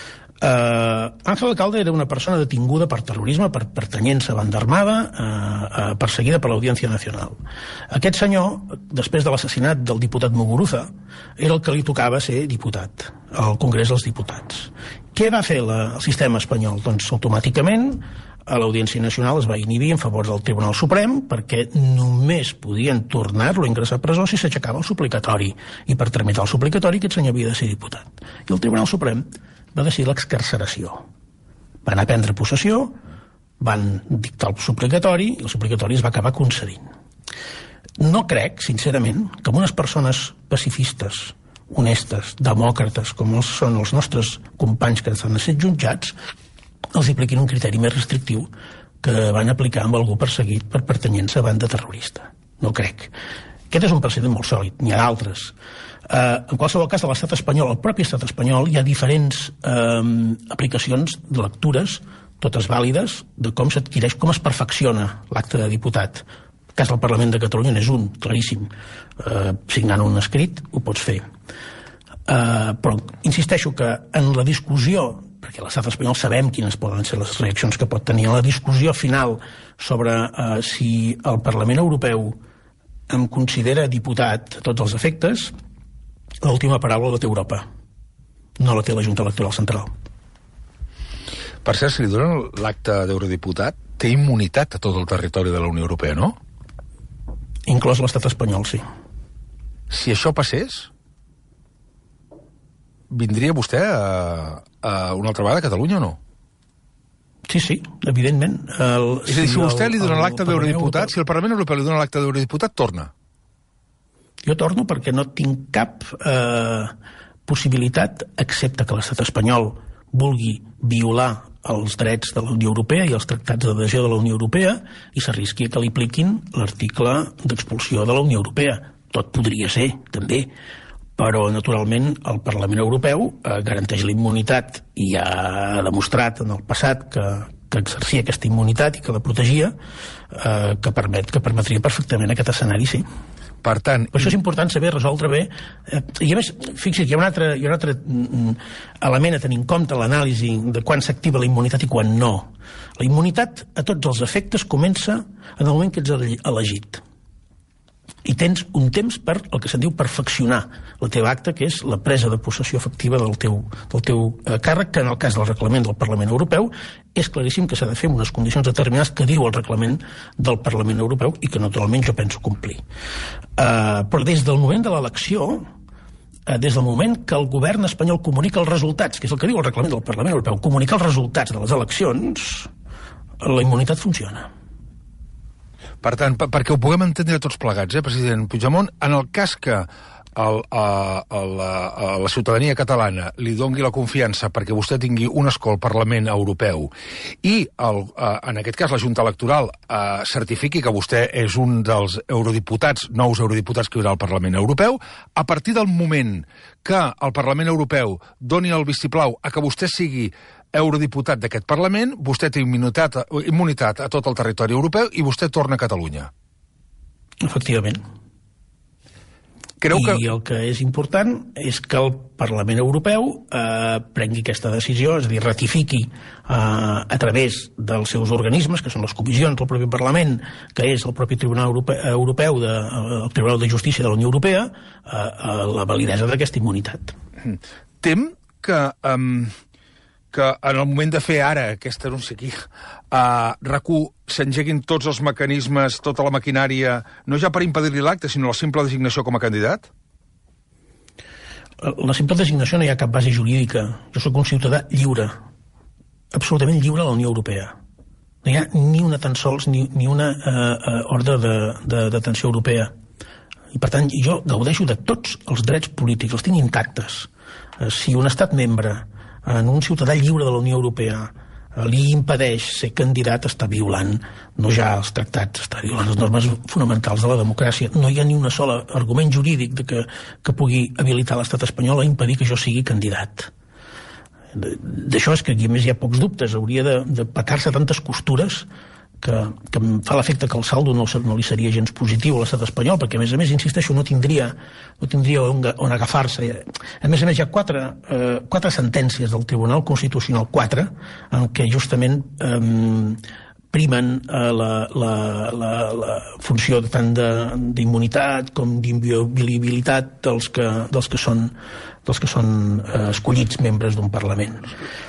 Uh, Ángel Alcalde era una persona detinguda per terrorisme, per pertanyents a banda armada, uh, uh, perseguida per l'Audiència Nacional. Aquest senyor, després de l'assassinat del diputat Muguruza, era el que li tocava ser diputat al Congrés dels Diputats. Què va fer la, el sistema espanyol? Doncs automàticament a l'Audiència Nacional es va inhibir en favor del Tribunal Suprem perquè només podien tornar-lo a ingressar a presó si s'aixecava el suplicatori. I per tramitar el suplicatori aquest senyor havia de ser diputat. I el Tribunal Suprem va decidir l'excarceració. Van a prendre possessió, van dictar el suplicatori i el suplicatori es va acabar concedint. No crec, sincerament, que amb unes persones pacifistes, honestes, demòcrates, com són els nostres companys que estan sent jutjats, els apliquin un criteri més restrictiu que van aplicar amb algú perseguit per pertanyents a banda terrorista. No crec. Aquest és un precedent molt sòlid, n'hi ha d'altres. Uh, en qualsevol cas, a l'estat espanyol, al propi estat espanyol, hi ha diferents uh, aplicacions de lectures, totes vàlides, de com s'adquireix, com es perfecciona l'acte de diputat. El cas del Parlament de Catalunya n'és un, claríssim. Uh, signant un escrit ho pots fer. Uh, però insisteixo que en la discussió, perquè a l'estat espanyol sabem quines poden ser les reaccions que pot tenir, en la discussió final sobre uh, si el Parlament Europeu em considera diputat a tots els efectes, l'última paraula la té Europa, no la té la Junta Electoral Central. Per cert, si li donen l'acte d'eurodiputat, té immunitat a tot el territori de la Unió Europea, no? Inclòs l'estat espanyol, sí. Si això passés, vindria vostè a, uh, una altra vegada a Catalunya o no? Sí, sí, evidentment. El, és a dir, si vostè li dona l'acte d'eurodiputat, si el Parlament Europeu li dona l'acte d'eurodiputat, torna. Jo torno perquè no tinc cap eh, possibilitat, excepte que l'estat espanyol vulgui violar els drets de la Unió Europea i els tractats d'adhesió de la Unió Europea i s'arrisqui que li apliquin l'article d'expulsió de la Unió Europea. Tot podria ser, també, però, naturalment, el Parlament Europeu eh, garanteix la immunitat i ha demostrat en el passat que, que exercia aquesta immunitat i que la protegia, eh, que, permet, que permetria perfectament aquest escenari, sí. Per tant... Per això és important saber resoldre bé. Eh, I a més, fixi's, hi ha un altre, hi ha un altre mm, element a tenir en compte l'anàlisi de quan s'activa la immunitat i quan no. La immunitat, a tots els efectes, comença en el moment que ets elegit. I tens un temps per el que se'n diu perfeccionar la teva acta, que és la presa de possessió efectiva del teu, del teu eh, càrrec, que en el cas del reglament del Parlament Europeu és claríssim que s'ha de fer en unes condicions determinades que diu el reglament del Parlament Europeu i que naturalment jo penso complir. Uh, però des del moment de l'elecció, uh, des del moment que el govern espanyol comunica els resultats, que és el que diu el reglament del Parlament Europeu, comunicar els resultats de les eleccions, la immunitat funciona. Per tant, perquè ho puguem entendre tots plegats, eh, president Puigdemont, en el cas que el, a, a, la, a la ciutadania catalana li dongui la confiança perquè vostè tingui un escó al Parlament Europeu i, el, a, en aquest cas, la Junta Electoral a, certifiqui que vostè és un dels eurodiputats, nous eurodiputats que hi haurà al Parlament Europeu, a partir del moment que el Parlament Europeu doni el vistiplau a que vostè sigui eurodiputat d'aquest Parlament, vostè té immunitat, immunitat a tot el territori europeu i vostè torna a Catalunya. Efectivament. Creu que... I el que és important és que el Parlament Europeu eh, prengui aquesta decisió, és a dir, ratifiqui eh, a través dels seus organismes, que són les comissions del propi Parlament, que és el propi Tribunal Europeu, Europeu de, el Tribunal de Justícia de la Unió Europea, eh, eh, la validesa d'aquesta immunitat. Tem que... Um... que en el moment de fer ara aquest anunci aquí, a RAC1 s'engeguin tots els mecanismes, tota la maquinària, no ja per impedir-li l'acte, sinó la simple designació com a candidat? La simple designació no hi ha cap base jurídica. Jo sóc un ciutadà lliure, absolutament lliure a la Unió Europea. No hi ha ni una tan sols, ni, ni una uh, ordre de, de detenció europea. I, per tant, jo gaudeixo de tots els drets polítics, els tinc intactes. Uh, si un estat membre en un ciutadà lliure de la Unió Europea li impedeix ser candidat, està violant no ja els tractats, està violant les normes fonamentals de la democràcia. No hi ha ni una sola argument jurídic de que, que pugui habilitar l'estat espanyol a impedir que jo sigui candidat. D'això és que aquí a més hi ha pocs dubtes, hauria de, de petar-se tantes costures que, que em fa l'efecte que el saldo no, no li seria gens positiu a l'estat espanyol, perquè a més a més, insisteixo, no tindria, no tindria on, on agafar-se. A més a més hi ha quatre, eh, quatre sentències del Tribunal Constitucional, quatre, en què justament eh, primen eh, la, la, la, la funció tant d'immunitat com d'inviolabilitat dels que, dels que són, dels que són eh, escollits membres d'un Parlament.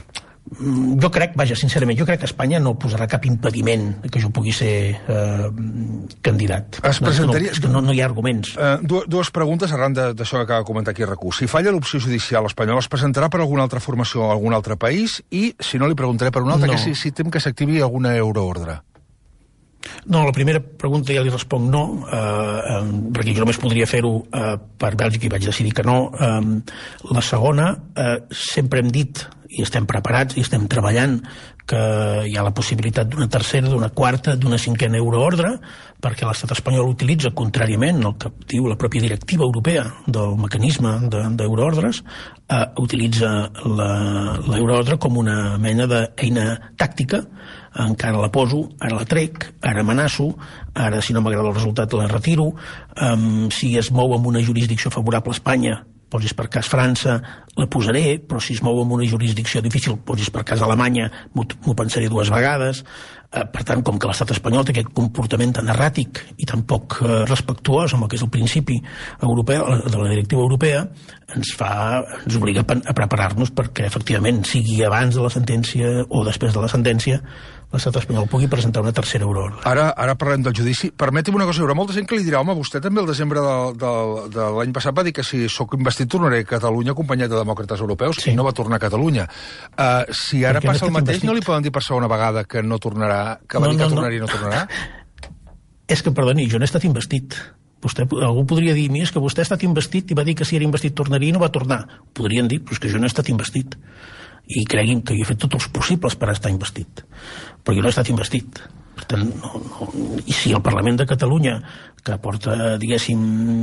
Jo crec, vaja, sincerament, jo crec que Espanya no posarà cap impediment que jo pugui ser eh, candidat. Es presentaria... No, no, no hi ha arguments. Uh, dues preguntes arran d'això que acaba de comentar aquí RAC1. Si falla l'opció judicial espanyola, es presentarà per alguna altra formació o algun altre país? I, si no, li preguntaré per una altra, no. que si, si tem que s'activi alguna euroordre. No, la primera pregunta ja li responc no, eh, eh, perquè jo només podria fer-ho eh, per Bèlgica i vaig decidir que no. Eh, la segona, eh, sempre hem dit, i estem preparats i estem treballant, que hi ha la possibilitat d'una tercera, d'una quarta, d'una cinquena euroordre, perquè l'estat espanyol utilitza, contràriament al que diu la pròpia directiva europea del mecanisme d'euroordres, eh, utilitza l'euroordre com una mena d'eina tàctica. Encara la poso, ara la trec, ara amenaço, ara si no m'agrada el resultat la retiro, um, si es mou amb una jurisdicció favorable a Espanya, posis per cas França, la posaré, però si es mou amb una jurisdicció difícil, posis per cas Alemanya, m'ho pensaré dues vegades. Eh, per tant, com que l'estat espanyol té aquest comportament tan erràtic i tan poc eh, respectuós amb el que és el principi europeu, de la directiva europea, ens fa, ens obliga a preparar-nos perquè efectivament sigui abans de la sentència o després de la sentència l'estat espanyol pugui presentar una tercera euroordre. Ara, ara parlem del judici. Permeti'm una cosa, hi haurà molta gent que li dirà, home, vostè també el desembre de, de, de l'any passat va dir que si sóc investit tornaré a Catalunya acompanyat de socialdemòcrates europeus, sí. i no va tornar a Catalunya. Uh, si ara Perquè passa el mateix, investit. No li poden dir per segona vegada que no tornarà, que va no, dir que no, tornaria no. i no tornarà? És que, perdoni, jo no he estat investit. Vostè, algú podria dir, mira, és que vostè ha estat investit i va dir que si era investit tornaria i no va tornar. Podrien dir, però és que jo no he estat investit. I creguin que jo he fet tots els possibles per estar investit. Però jo no he estat investit. Per tant, no, no. I si el Parlament de Catalunya, que porta, diguéssim,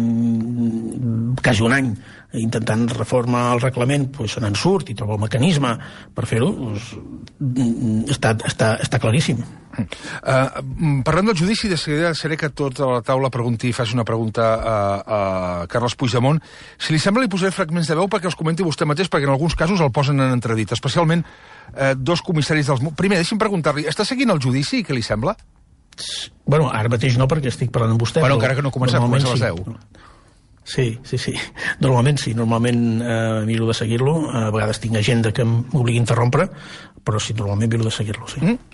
quasi un any intentant reformar el reglament, doncs se n'en surt i troba el mecanisme per fer-ho, doncs, està, està, està claríssim. Uh, parlant del judici, de seguida seré que tota la taula pregunti i faci una pregunta a, a Carles Puigdemont. Si li sembla, li posaré fragments de veu perquè els comenti vostè mateix, perquè en alguns casos el posen en entredit, especialment eh, dos comissaris dels... Primer, deixi'm preguntar-li, està seguint el judici i què li sembla? Bueno, ara mateix no, perquè estic parlant amb vostè. Bueno, encara que no comença, comença a les deu. Sí, sí, sí. Normalment sí. Normalment eh, miro de seguir-lo. A vegades tinc agenda que m'obligui a interrompre, però sí, normalment miro de seguir-lo, sí. Mm?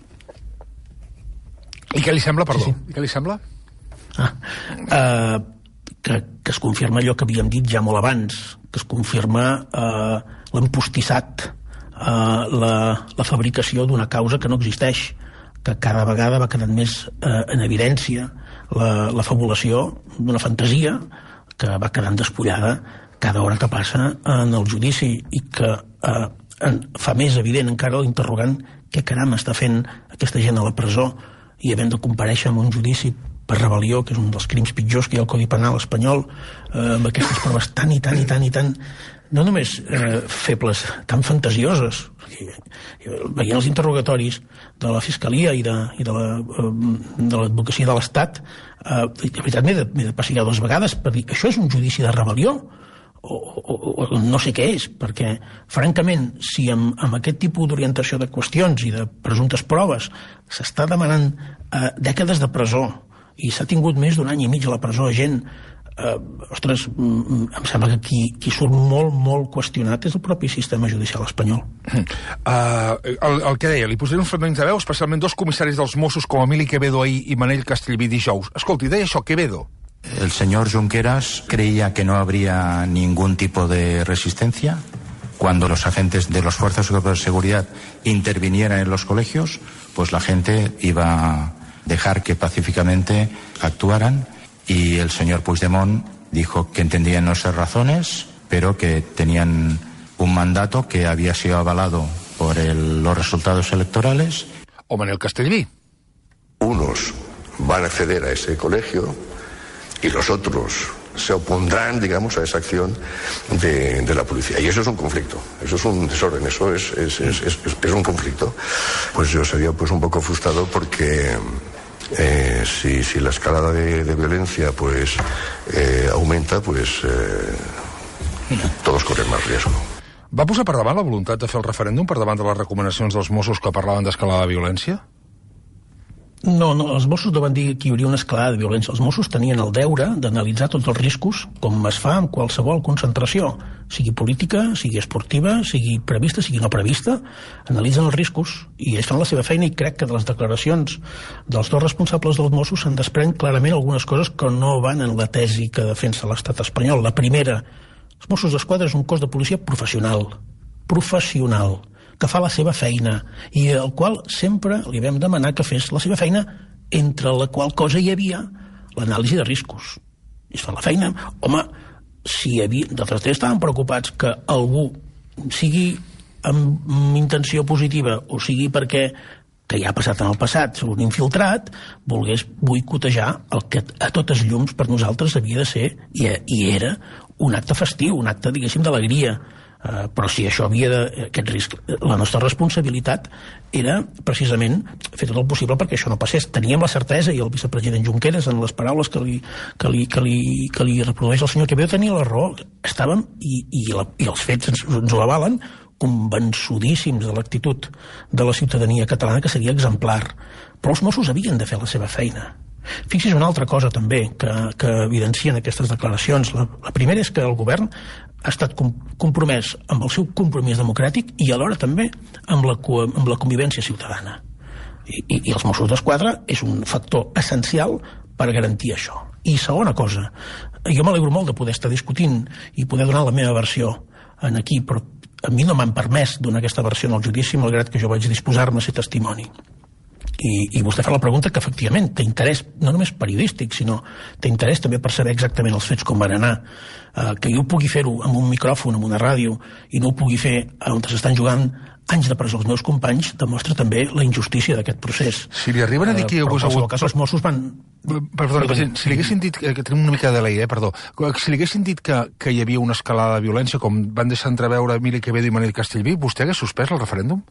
I què li sembla, perdó? Sí, sí. I què li sembla? Ah, eh, que, que es confirma allò que havíem dit ja molt abans, que es confirma eh, l'empostissat, eh, la, la fabricació d'una causa que no existeix, que cada vegada va quedant més eh, en evidència la, la fabulació d'una fantasia que va quedant despullada cada hora que passa en el judici i que eh, en, fa més evident encara l'interrogant què caram està fent aquesta gent a la presó i havent de comparèixer en un judici per rebel·lió, que és un dels crims pitjors que hi ha al Codi Penal espanyol, eh, amb aquestes proves tan i tan i tan i tan, no només eh, febles, tan fantasioses. Veient els interrogatoris de la Fiscalia i de, i de, la, eh, de l'advocacia de l'Estat, eh, de veritat m'he de, m'he de passejar dues vegades per dir, això és un judici de rebel·lió? O, o, o no sé què és, perquè francament, si amb, amb aquest tipus d'orientació de qüestions i de presumptes proves s'està demanant eh, dècades de presó i s'ha tingut més d'un any i mig a la presó a gent, eh, ostres, em sembla que qui, qui surt molt, molt qüestionat és el propi sistema judicial espanyol. Uh, el, el que deia, li posaré un fragment de veu, especialment dos comissaris dels Mossos com Emili Quevedo ahir i Manel Castellví dijous. Escolti, deia això, Quevedo. El señor Junqueras creía que no habría ningún tipo de resistencia cuando los agentes de las fuerzas de seguridad intervinieran en los colegios, pues la gente iba a dejar que pacíficamente actuaran y el señor Puigdemont dijo que entendían nuestras razones, pero que tenían un mandato que había sido avalado por el, los resultados electorales. O Manel Castellví. Unos van a acceder a ese colegio y los otros se opondrán, digamos, a esa acción de, de la policía. Y eso es un conflicto, eso es un desorden, eso es, es, es, es, es un conflicto. Pues yo sería pues un poco frustrado porque eh, si, si la escalada de, de violencia pues eh, aumenta, pues eh, todos corren más riesgo. Va posar per davant la voluntat de fer el referèndum per davant de les recomanacions dels Mossos que parlaven d'escalada de violència? No, no, els Mossos no van dir que hi hauria una escalada de violència. Els Mossos tenien el deure d'analitzar tots els riscos, com es fa amb qualsevol concentració, sigui política, sigui esportiva, sigui prevista, sigui no prevista, analitzen els riscos i ells fan la seva feina i crec que de les declaracions dels dos responsables dels Mossos se'n desprèn clarament algunes coses que no van en la tesi que defensa l'estat espanyol. La primera, els Mossos d'Esquadra és un cos de policia professional, professional, que fa la seva feina i al qual sempre li vam demanar que fes la seva feina, entre la qual cosa hi havia l'anàlisi de riscos. I es fa la feina. Home, si hi havia... D'altres estaven preocupats que algú sigui amb intenció positiva o sigui perquè, que ja ha passat en el passat, ser un infiltrat, volgués boicotejar el que a totes llums per nosaltres havia de ser i, i era un acte festiu, un acte, diguéssim, d'alegria. Uh, però si això havia de... aquest risc, la nostra responsabilitat era precisament fer tot el possible perquè això no passés. Teníem la certesa, i el vicepresident Junqueras, en les paraules que li, que li, que li, que li reprodueix el senyor Quevedo, tenia la raó. Estàvem, i, i, la, i els fets ens, ens ho avalen, convençudíssims de l'actitud de la ciutadania catalana, que seria exemplar. Però els Mossos havien de fer la seva feina. Fixi's una altra cosa també que, que evidencien aquestes declaracions. La, la primera és que el govern ha estat com, compromès amb el seu compromís democràtic i alhora també amb la, amb la convivència ciutadana. I, i, i els Mossos d'Esquadra és un factor essencial per garantir això. I segona cosa, jo m'alegro molt de poder estar discutint i poder donar la meva versió en aquí, però a mi no m'han permès donar aquesta versió en el judici, malgrat que jo vaig disposar-me a ser testimoni. I, i vostè fa la pregunta que efectivament té interès, no només periodístic, sinó té interès també per saber exactament els fets com van anar. Eh, que jo pugui fer-ho amb un micròfon, amb una ràdio, i no ho pugui fer on s'estan jugant anys de presó els meus companys, demostra també la injustícia d'aquest procés. Si li arriben a dir que hi hagués hagut... Cas, els Mossos van... Perdona, president, si li haguessin dit, que tenim una mica de delay, eh, perdó, si li haguessin dit que, que hi havia una escalada de violència, com van deixar entreveure Emili Quevedo i Manel Castellví, vostè hagués suspès el referèndum?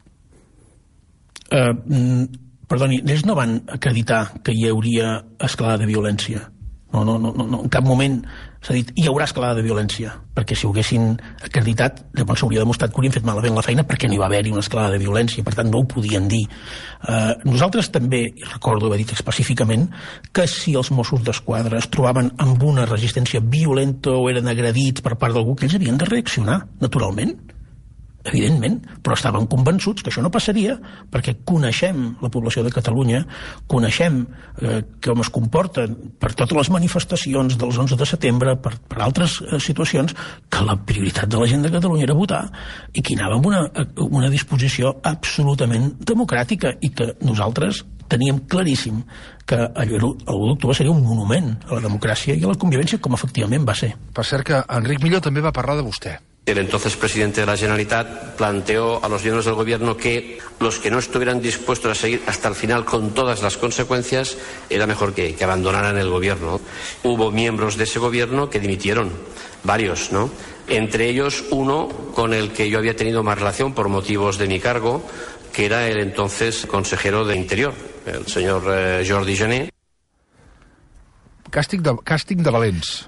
Uh, perdoni, ells no van acreditar que hi hauria escalada de violència. No, no, no, no, en cap moment s'ha dit hi haurà escalada de violència, perquè si ho haguessin acreditat, llavors s'hauria demostrat que haurien fet malament la feina perquè no hi va haver-hi una escalada de violència, per tant no ho podien dir. Eh, nosaltres també, i recordo haver dit específicament, que si els Mossos d'Esquadra es trobaven amb una resistència violenta o eren agredits per part d'algú, que ells havien de reaccionar, naturalment, evidentment, però estaven convençuts que això no passaria perquè coneixem la població de Catalunya, coneixem eh, com es comporten per totes les manifestacions dels onze de setembre, per, per altres eh, situacions, que la prioritat de la gent de Catalunya era votar i que anava amb una, una disposició absolutament democràtica i que nosaltres teníem claríssim que l'u d'octubre seria un monument a la democràcia i a la convivència, com efectivament va ser. Per cert que Enric Millo també va parlar de vostè. El entonces presidente de la Generalitat planteó a los miembros del gobierno que los que no estuvieran dispuestos a seguir hasta el final con todas las consecuencias era mejor que, que abandonaran el gobierno. Hubo miembros de ese gobierno que dimitieron, varios, ¿no? Entre ellos uno con el que yo había tenido más relación por motivos de mi cargo, que era el entonces consejero de Interior, el señor eh, Jordi Jané. Càstig de, càstig de valents.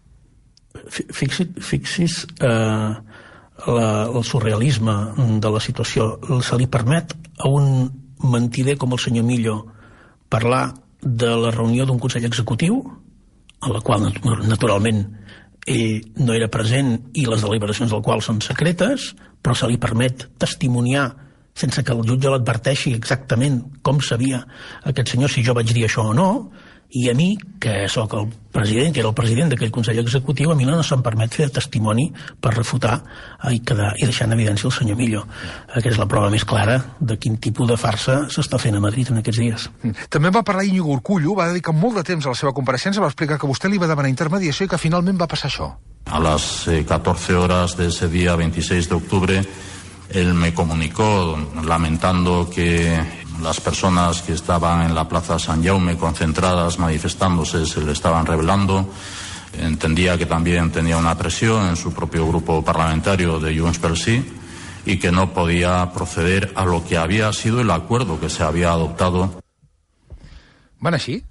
Fixi, fixis eh, la, el surrealisme de la situació. Se li permet a un mentider com el senyor Millo parlar de la reunió d'un Consell Executiu, en la qual naturalment ell no era present i les deliberacions del qual són secretes, però se li permet testimoniar sense que el jutge l'adverteixi exactament com sabia aquest senyor si jo vaig dir això o no. I a mi, que sóc el president, que era el president d'aquell Consell Executiu, a mi no se'm permet fer testimoni per refutar i, quedar, i deixar en evidència el senyor Millo. Aquesta és la prova més clara de quin tipus de farsa s'està fent a Madrid en aquests dies. També va parlar Íñigo Urkullu, va dedicar molt de temps a la seva compareixença, va explicar que vostè li va demanar intermediació i que finalment va passar això. A las eh, catorce horas de ese día, veintiséis de octubre, él me comunicó lamentando que las personas que estaban en la Plaza San Jaume concentradas, manifestándose, se le estaban rebelando. Entendía que también tenía una presión en su propio grupo parlamentario de Junts pel Sí y que no podía proceder a lo que había sido el acuerdo que se había adoptado. ¿Van així?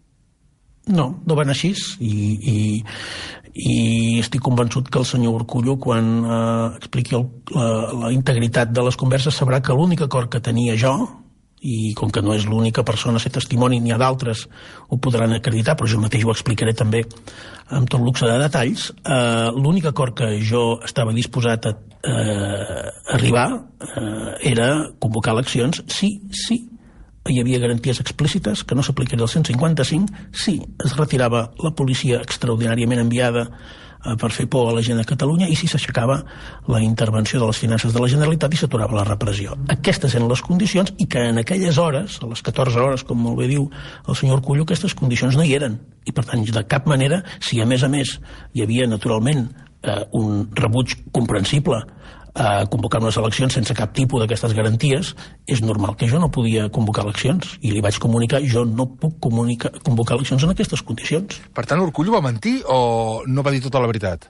No, no van així i, i, i estic convençut que el senyor Urkullu, quan eh, expliqui el, la, la integritat de les converses, sabrà que l'únic acord que tenia jo, i com que no és l'única persona a ser testimoni, n'hi ha d'altres, ho podran acreditar, però jo mateix ho explicaré també amb tot luxe de detalls. Eh, l'únic acord que jo estava disposat a eh, arribar eh, era convocar eleccions, sí, sí, hi havia garanties explícites que no s'aplicaria el cent cinquanta-cinc, sí, es retirava la policia extraordinàriament enviada per fer por a la gent de Catalunya i si s'aixecava la intervenció de les finances de la Generalitat i s'aturava la repressió. Aquestes eren les condicions i que en aquelles hores, a les catorze hores, com molt bé diu el senyor Urkullu, aquestes condicions no hi eren. I per tant, de cap manera, si a més a més hi havia naturalment eh, un rebuig comprensible a convocar unes eleccions sense cap tipus d'aquestes garanties, és normal que jo no podia convocar eleccions i li vaig comunicar, jo no puc comunicar, convocar eleccions en aquestes condicions. Per tant, Urkullu va mentir o no va dir tota la veritat?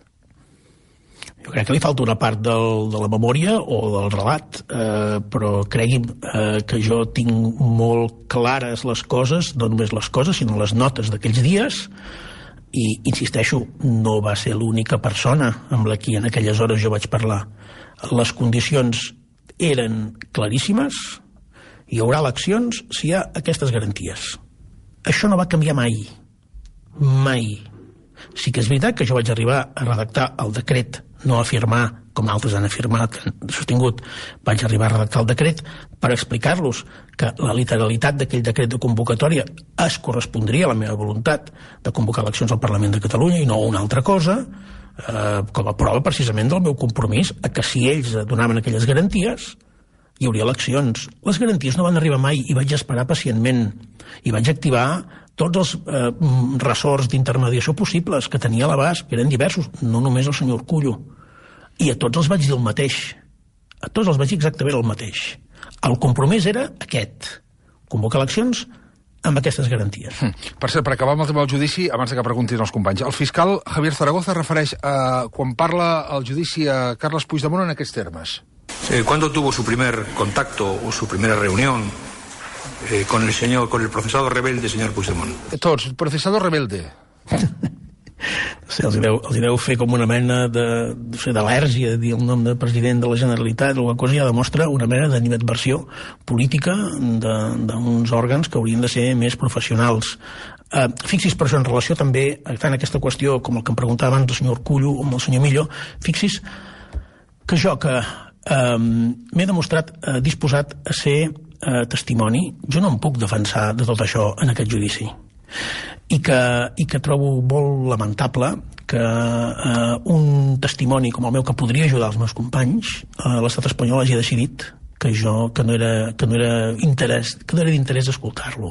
Jo crec que li falta una part del, de la memòria o del relat, eh, però cregui'm eh, que jo tinc molt clares les coses, no només les coses, sinó les notes d'aquells dies, i, insisteixo, no va ser l'única persona amb la qui en aquelles hores jo vaig parlar. Les condicions eren claríssimes, hi haurà eleccions si hi ha aquestes garanties. Això no va canviar mai. Mai. Sí que és veritat que jo vaig arribar a redactar el decret, no a firmar, com altres han afirmat, han sostingut, vaig arribar a redactar el decret per explicar-los que la literalitat d'aquell decret de convocatòria es correspondria a la meva voluntat de convocar eleccions al Parlament de Catalunya i no una altra cosa. eh, com a prova precisament del meu compromís a que si ells donaven aquelles garanties hi hauria eleccions. Les garanties no van arribar mai i vaig esperar pacientment i vaig activar tots els eh, ressorts d'intermediació possibles que tenia a l'abast, que eren diversos, no només el senyor Urkullu. I a tots els vaig dir el mateix. A tots els vaig dir exactament el mateix. El compromís era aquest: convocar eleccions amb aquestes garanties. Hm. Per cert, per acabar amb el tema del judici, abans que preguntin els companys, el fiscal Javier Zaragoza refereix a quan parla el judici a Carles Puigdemont en aquests termes. Eh, ¿Cuándo tuvo su primer contacto o su primera reunión eh, con el señor, con el procesado rebelde, señor Puigdemont? Tots, procesado rebelde. No sé, els hi, deu, els hi deu fer com una mena de, no sé, d'al·lèrgia dir el nom de president de la Generalitat o alguna cosa, ja demostra una mena d'animadversió política d'uns òrgans que haurien de ser més professionals. Uh, fixis per això en relació també tant aquesta qüestió com el que em preguntava abans el senyor Urkullu o el senyor Millo, fixis que jo que uh, m'he demostrat uh, disposat a ser uh, testimoni, jo no em puc defensar de tot això en aquest judici. I que, i que trobo molt lamentable que eh, un testimoni com el meu, que podria ajudar els meus companys, eh, l'estat espanyol hagi decidit que jo, que no era, que no era interès, que no era d'interès escoltar-lo.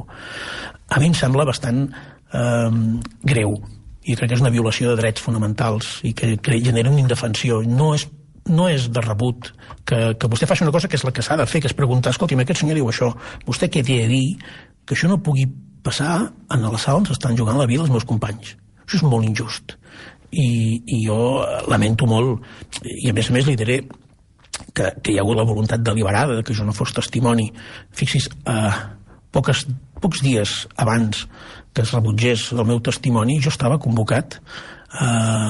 A mi em sembla bastant eh, greu, i crec que és una violació de drets fonamentals i que, que genera una indefensió. No és, no és de rebut que, que vostè faci una cosa que és la que s'ha de fer, que és preguntar, escolti, aquest senyor diu això, vostè què té a dir que això no pugui passar en la sala on s'estan jugant la vida els meus companys. Això és molt injust. I, i jo lamento molt, i a més a més li diré que, que hi ha hagut la voluntat deliberada de que jo no fos testimoni. Fixis, eh, poques, pocs dies abans que es rebutgés el meu testimoni, jo estava convocat eh,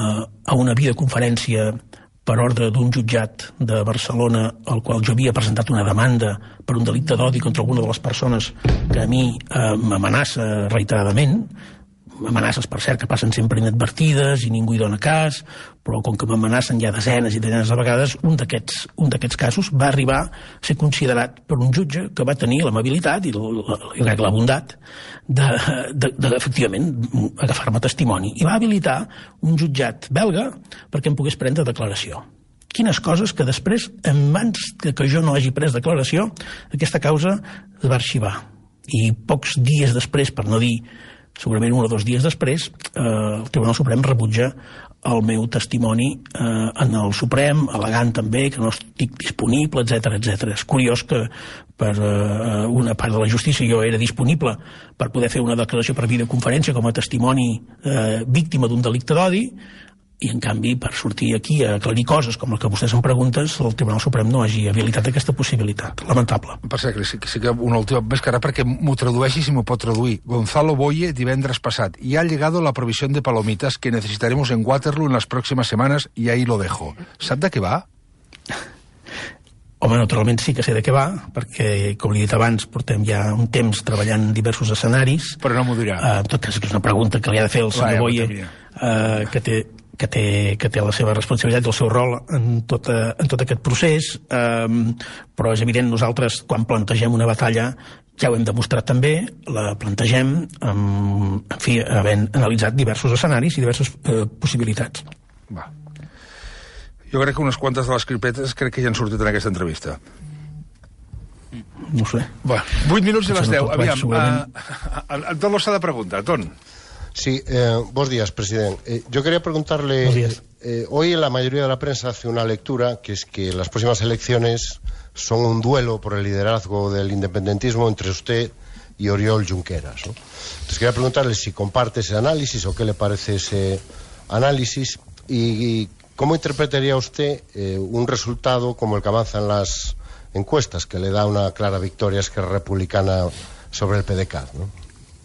a una videoconferència per ordre d'un jutjat de Barcelona, al qual jo havia presentat una demanda per un delicte d'odi contra alguna de les persones que a mi eh, m'amenaça reiteradament, amenaces, per cert, que passen sempre inadvertides i ningú hi dona cas, però com que m'amenacen ja desenes i desenes de vegades, un d'aquests un d'aquests casos va arribar a ser considerat per un jutge que va tenir l'amabilitat i la, la, la, la bondat de, de, de, efectivament, agafar-me testimoni. I va habilitar un jutjat belga perquè em pogués prendre declaració. Quines coses que després, en mans que jo no hagi pres declaració, aquesta causa es va arxivar. I pocs dies després, per no dir segurament un o dos dies després, eh, el Tribunal Suprem rebutja el meu testimoni eh, en el Suprem, al·legant també que no estic disponible, etcètera, etcètera. És curiós que per eh, una part de la justícia jo era disponible per poder fer una declaració per videoconferència com a testimoni eh, víctima d'un delicte d'odi, i en canvi per sortir aquí a aclarir coses com el que vostès em preguntes, el Tribunal Suprem no hagi habilitat aquesta possibilitat. Lamentable. Per cert, sí, sí que una última, més que ara perquè m'ho tradueixi si m'ho pot traduir. Gonzalo Boye, divendres passat: y ha llegado la provisión de palomitas que necesitaremos en Waterloo en las próximas semanas y ahí lo dejo. Sap de què va? Home, naturalment sí que sé de què va, perquè, com li he dit abans, portem ja un temps treballant en diversos escenaris. Però no m'ho dirà. Uh, en tot cas, és una pregunta que li ha de fer el senyor Va, Boye, uh, que té que té, que té la seva responsabilitat i el seu rol en tot, en tot aquest procés, eh, però és evident, nosaltres quan plantegem una batalla ja ho hem demostrat també, la plantegem amb, en fi, havent analitzat diversos escenaris i diverses eh, possibilitats. Va. Jo crec que unes quantes de les cripetes crec que ja han sortit en aquesta entrevista. No ho sé. Va, vuit minuts i les deu. Aviam, segurament... Anton Losada pregunta. Anton. Sí, eh, buenos días, presidente. Eh, yo quería preguntarle, eh, hoy la mayoría de la prensa hace una lectura, que es que las próximas elecciones son un duelo por el liderazgo del independentismo entre usted y Oriol Junqueras, ¿no? Entonces quería preguntarle si comparte ese análisis o qué le parece ese análisis y, y cómo interpretaría usted eh, un resultado como el que avanzan las encuestas, que le da una clara victoria a Esquerra Republicana sobre el P D C A T, ¿no?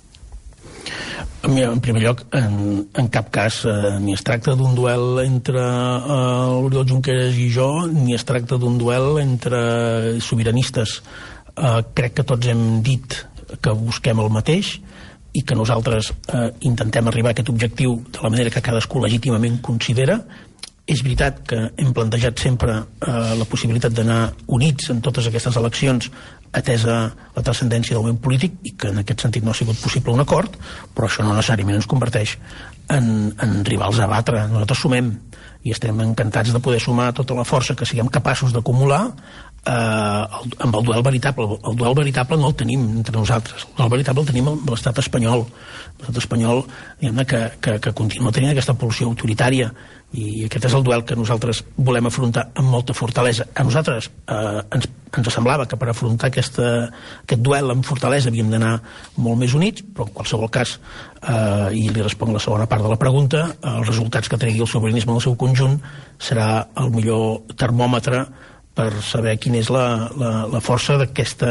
En primer lloc, en, en cap cas eh, ni es tracta d'un duel entre eh, l'Oriol Junqueras i jo, ni es tracta d'un duel entre sobiranistes. Eh, crec que tots hem dit que busquem el mateix i que nosaltres eh, intentem arribar a aquest objectiu de la manera que cadascú legítimament considera. És veritat que hem plantejat sempre eh, la possibilitat d'anar units en totes aquestes eleccions, atesa la transcendència del moment polític, i que en aquest sentit no ha sigut possible un acord, però això no necessàriament ens converteix en, en rivals a batre. Nosaltres sumem i estem encantats de poder sumar tota la força que siguem capaços d'acumular eh, amb el duel veritable. El duel veritable no el tenim entre nosaltres, el duel veritable el tenim amb l'estat espanyol. L'estat espanyol, diguem-ne, que, que, que continua tenint aquesta pulsió autoritària, i aquest és el duel que nosaltres volem afrontar amb molta fortalesa. A nosaltres eh, ens, ens semblava que per afrontar aquesta, aquest duel amb fortalesa havíem d'anar molt més units, però en qualsevol cas, eh, i li responc la segona part de la pregunta, els resultats que tregui el sobiranisme en el seu conjunt serà el millor termòmetre per saber quina és la, la, la força d'aquest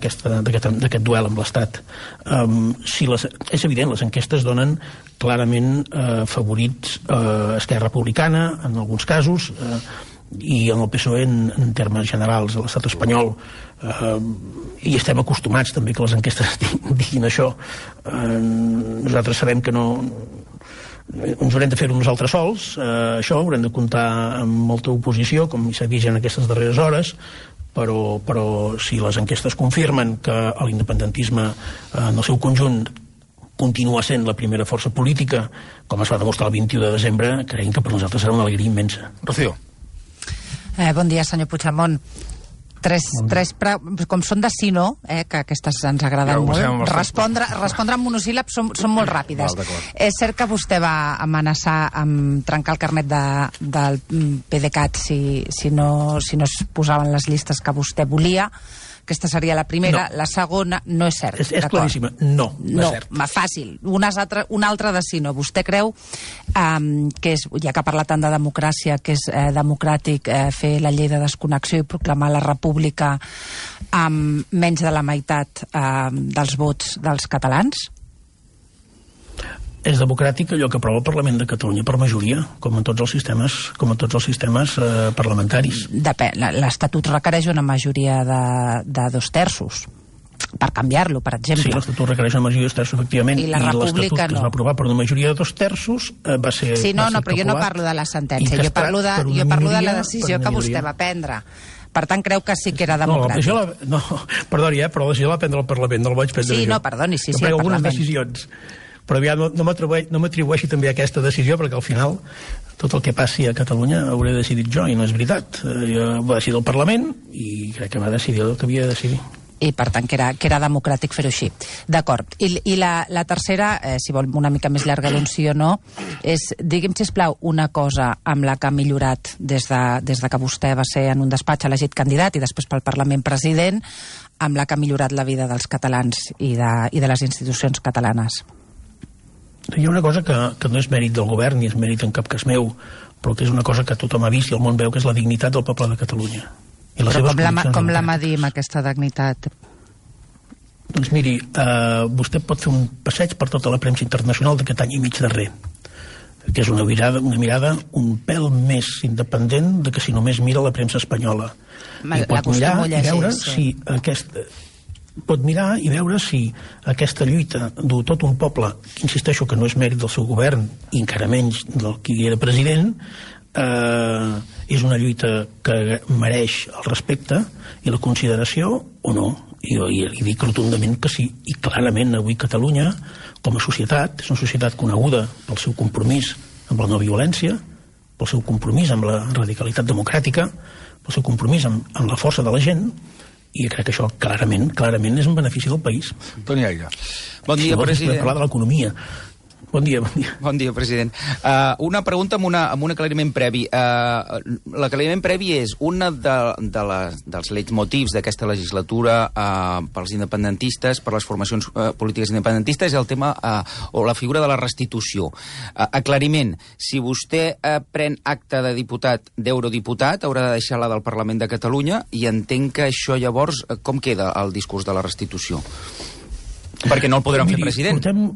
duel amb l'Estat. Um, si les, és evident, les enquestes donen clarament eh, favorits eh, Esquerra Republicana, en alguns casos, eh, i en el P S O E en, en termes generals a l'estat espanyol. Eh, I estem acostumats també que les enquestes diguin això. Eh, nosaltres sabem que no... ens haurem de fer-ho nosaltres sols, eh, això, haurem de comptar amb molta oposició, com s'ha vist en aquestes darreres hores, però, però si les enquestes confirmen que l'independentisme eh, en el seu conjunt continua sent la primera força política, com es va demostrar el vint-i-u de desembre, creiem que per nosaltres serà una alegria immensa. Rocío. Eh, bon dia, senyor Puigdemont. Tres, tres pre... com són de sí no, eh, que aquestes ens agraden ja, molt, respondre, respondre en monosíl·labs són, són molt ràpides. Val, és cert que vostè va amenaçar amb trencar el carnet de, del PDeCAT si, si, no, si no es posaven les llistes que vostè volia. Aquesta seria la primera. No. La segona, no és cert. És, és claríssima. No, no, no és cert. No, fàcil. Una altra, una altra de sí no. Vostè creu um, que és, ja que ha parlat tant de democràcia, que és eh, democràtic eh, fer la llei de desconnexió i proclamar la república amb menys de la meitat eh, dels vots dels catalans? És democràtic allò que aprova el Parlament de Catalunya per majoria, com en tots els sistemes, com en tots els sistemes eh, parlamentaris. Depèn. L'Estatut requereix una majoria de, de dos terços per canviar-lo, per exemple. Sí, l'Estatut requereix una majoria de dos terços, efectivament. I la República no. Que es va aprovar per una majoria de dos terços eh, va ser... Sí, no, no, però jo no parlo de la sentència, jo parlo de, jo parlo de la decisió que vostè va prendre. Per tant, creu que sí que era democràtic. No, la, no perdoni, eh, però la decisió la va prendre el Parlament, no la vaig prendre sí, jo. No, perdoni, sí, no sí, el algunes Parlament. Decisions. Però ja no, no m'atribueixi també aquesta decisió, perquè al final tot el que passi a Catalunya hauré decidit jo, i no és veritat. Jo va decidir el Parlament i crec que va decidir el que havia de decidir. I per tant que era, que era democràtic fer-ho així. D'acord. I, i la, la tercera, eh, si vol una mica més llarga d'un sí o no, és, digui'm, sisplau, una cosa amb la que ha millorat des de, des de que vostè va ser en un despatx elegit candidat i després pel Parlament president, amb la que ha millorat la vida dels catalans i de, i de les institucions catalanes. Hi ha una cosa que, que no és mèrit del govern ni és mèrit en cap cas meu, però que és una cosa que tothom ha vist i el món veu, que és la dignitat del poble de Catalunya. I les però com la, com la medim, aquesta dignitat? Doncs miri, eh, vostè pot fer un passeig per tota la premsa internacional d'aquest any i mig darrer, que és una mirada, una mirada un pèl més independent de que si només mira la premsa espanyola. Ma, I pot mirar i veure sí. si aquesta... pot mirar i veure si aquesta lluita du tot un poble, que insisteixo que no és mèrit del seu govern i encara menys del qui era president, eh, és una lluita que mereix el respecte i la consideració o no. I jo i dic rotundament que sí, i clarament avui Catalunya com a societat és una societat coneguda pel seu compromís amb la no violència, pel seu compromís amb la radicalitat democràtica, pel seu compromís amb, amb la força de la gent, i crec que això clarament, clarament és un benefici del país. Toni Aire. Bon dia, si president. Parlar de l'economia. Bon dia, bon dia. Bon dia, president. Uh, una pregunta amb, una, amb un aclariment previ. Uh, L'aclariment previ és una de, de les, dels leitmotivs d'aquesta legislatura uh, pels independentistes, per les formacions uh, polítiques independentistes, és el tema uh, o la figura de la restitució. Uh, aclariment, si vostè uh, pren acte de diputat, d'eurodiputat, haurà de deixar la del Parlament de Catalunya, i entenc que això llavors, uh, com queda el discurs de la restitució? Perquè no el podran fer president. Portem...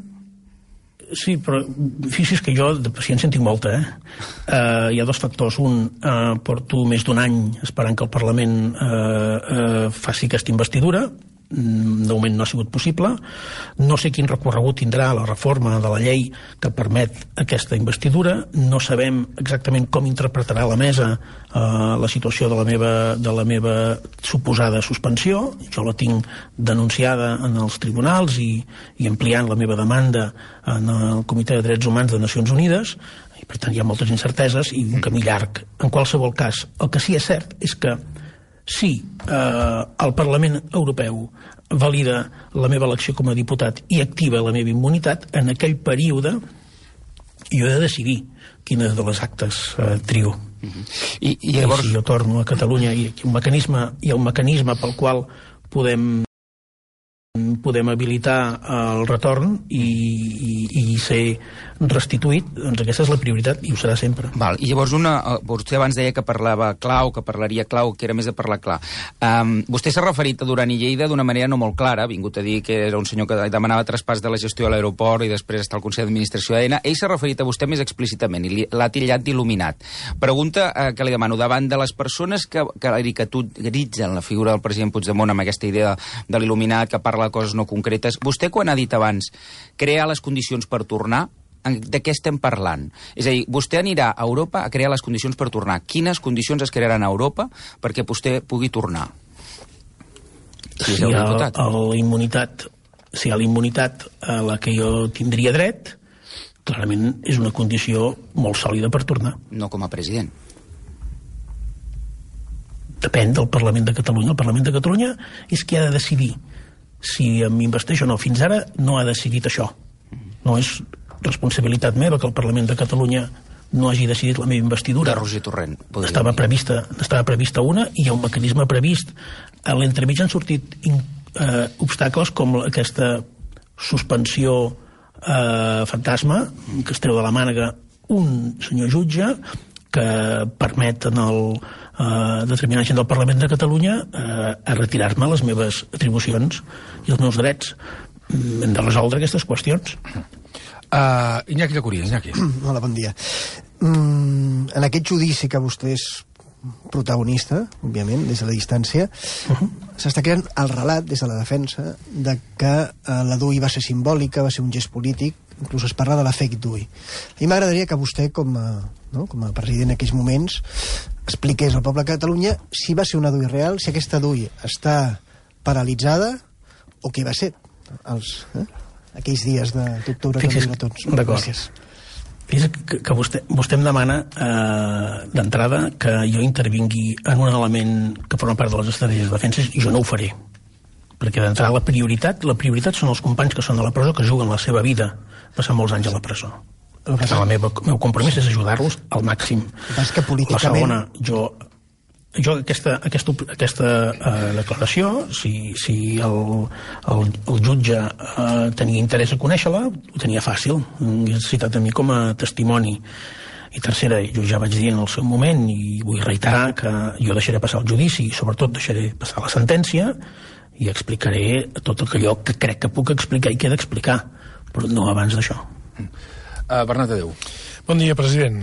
Sí, però fixi's que jo de paciència en tinc molta, eh? Uh, hi ha dos factors. Un, uh, porto més d'un any esperant que el Parlament uh, uh, faci aquesta investidura, de moment no ha sigut possible. No sé quin recorregut tindrà la reforma de la llei que permet aquesta investidura. No sabem exactament com interpretarà la mesa eh, la situació de la meva, de la meva suposada suspensió. Jo la tinc denunciada en els tribunals i, i ampliant la meva demanda en el Comitè de Drets Humans de Nacions Unides, i per tant hi ha moltes incerteses i un camí llarg. En qualsevol cas, el que sí és cert és que si eh, el Parlament Europeu valida la meva elecció com a diputat i activa la meva immunitat, en aquell període jo he de decidir quines de les actes eh, trio. Uh-huh. I, i llavors... I si jo torno a Catalunya, hi ha un mecanisme, hi ha un mecanisme pel qual podem podem habilitar el retorn i, i, i ser restituït, doncs aquesta és la prioritat i ho serà sempre. Val. I llavors una, vostè abans deia que parlava clau, que parlaria clau, que era més de parlar clar. Um, vostè s'ha referit a Duran i Lleida d'una manera no molt clara, ha vingut a dir que era un senyor que demanava traspàs de la gestió a l'aeroport i després està al Consell d'Administració d'Aena. Ell s'ha referit a vostè més explícitament i l'ha titllat d'il·luminat. Pregunta eh, que li demano, davant de les persones que, que caricaturitzen la figura del president Puigdemont amb aquesta idea de l'il·luminat, que parla de coses no concretes, vostè quan ha dit abans crear les condicions per tornar, de què estem parlant? És a dir, vostè anirà a Europa a crear les condicions per tornar. Quines condicions es crearan a Europa perquè vostè pugui tornar? Si hi ha la immunitat, si hi ha la immunitat a la que jo tindria dret, clarament és una condició molt sòlida per tornar. No com a president. Depèn del Parlament de Catalunya. El Parlament de Catalunya és qui ha de decidir si m'investeix o no. Fins ara no ha decidit això. No és responsabilitat meva que el Parlament de Catalunya no hagi decidit la meva investidura. De Roger Torrent. Estava prevista, estava prevista una i hi ha un mecanisme previst. A l'entremig han sortit eh, obstacles com aquesta suspensió eh, fantasma que es treu de la mànega un senyor jutge que permet en el eh, determinant gent del Parlament de Catalunya eh, a retirar-me les meves atribucions i els meus drets. Hem de resoldre aquestes qüestions. Uh, Iñaki de Curia, Iñaki. Hola, bon dia. Mm, en aquest judici que vostè és protagonista, òbviament, des de la distància, uh-huh. s'està creant el relat des de la defensa de que uh, la D U I va ser simbòlica, va ser un gest polític, inclús es parla de la fake D U I. A mi m'agradaria que vostè, com a, no, com a president en aquells moments, expliqués al poble de Catalunya si va ser una D U I real, si aquesta D U I està paralitzada o què va ser els... Eh? aquells dies d'octubre que hem vist tots. D'acord. Fixa't que, que vostè, vostè em demana eh, d'entrada que jo intervingui en un element que forma part de les estratègies de defensa i jo no ho faré. Perquè d'entrada la prioritat, la prioritat són els companys que són a la presó, que juguen la seva vida passant molts anys a la presó. El meu, meu compromís és ajudar-los al màxim. Que políticament... La segona, jo... Jo aquesta, aquesta, aquesta uh, declaració, si, si el, el, el jutge uh, tenia interès a conèixer-la, ho tenia fàcil, m'he citat a mi com a testimoni. I tercera, jo ja vaig dir en el seu moment, i vull reiterar que jo deixaré passar el judici, i sobretot deixaré passar la sentència, i explicaré tot el que jo que crec que puc explicar i que he d'explicar, però no abans d'això. Uh, Bernat Adéu. Bon dia, president.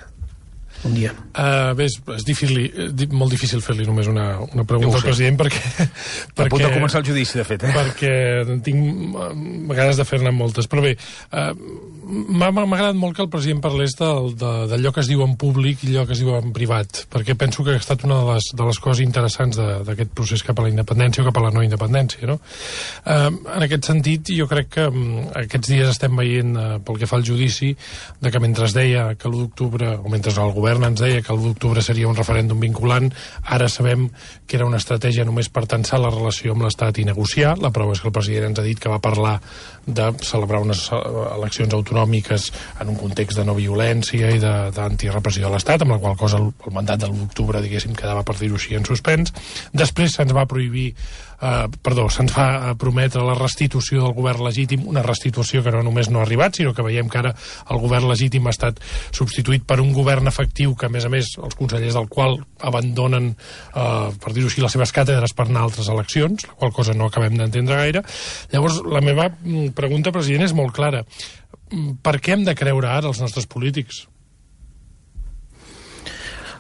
Bon dia. Uh, bé, és, és difícil, molt difícil fer-li només una, una pregunta al president perquè... perquè a punt de començar el judici, de fet, eh? Perquè tinc ganes de fer-ne moltes. Però bé, uh, m'ha agradat molt que el president parlés del, de, d'allò que es diu en públic i allò que es diu en privat, perquè penso que ha estat una de les, de les coses interessants d'aquest procés cap a la independència o cap a la no independència, no? Uh, en aquest sentit, jo crec que um, aquests dies estem veient, uh, pel que fa al judici, de que mentre es deia que l'u d'octubre, o mentre el govern ens deia que l'u d'octubre seria un referèndum vinculant, ara sabem que era una estratègia només per tensar la relació amb l'Estat i negociar. La prova és que el president ens ha dit que va parlar de celebrar unes eleccions autonòmiques en un context de no violència i d'antirepressió de l'Estat, amb la qual cosa el, el mandat de l'u d'octubre, diguéssim, quedava, per dir-ho així, en suspens. Després se'ns va prohibir Uh, perdó, se'ns va prometre la restitució del govern legítim, una restitució que no només no ha arribat, sinó que veiem que ara el govern legítim ha estat substituït per un govern efectiu que, a més a més, els consellers del qual abandonen, uh, per dir-ho així, les seves càtedres per anar a altres eleccions, la qual cosa no acabem d'entendre gaire. Llavors, la meva pregunta, president, és molt clara. Per què hem de creure ara els nostres polítics?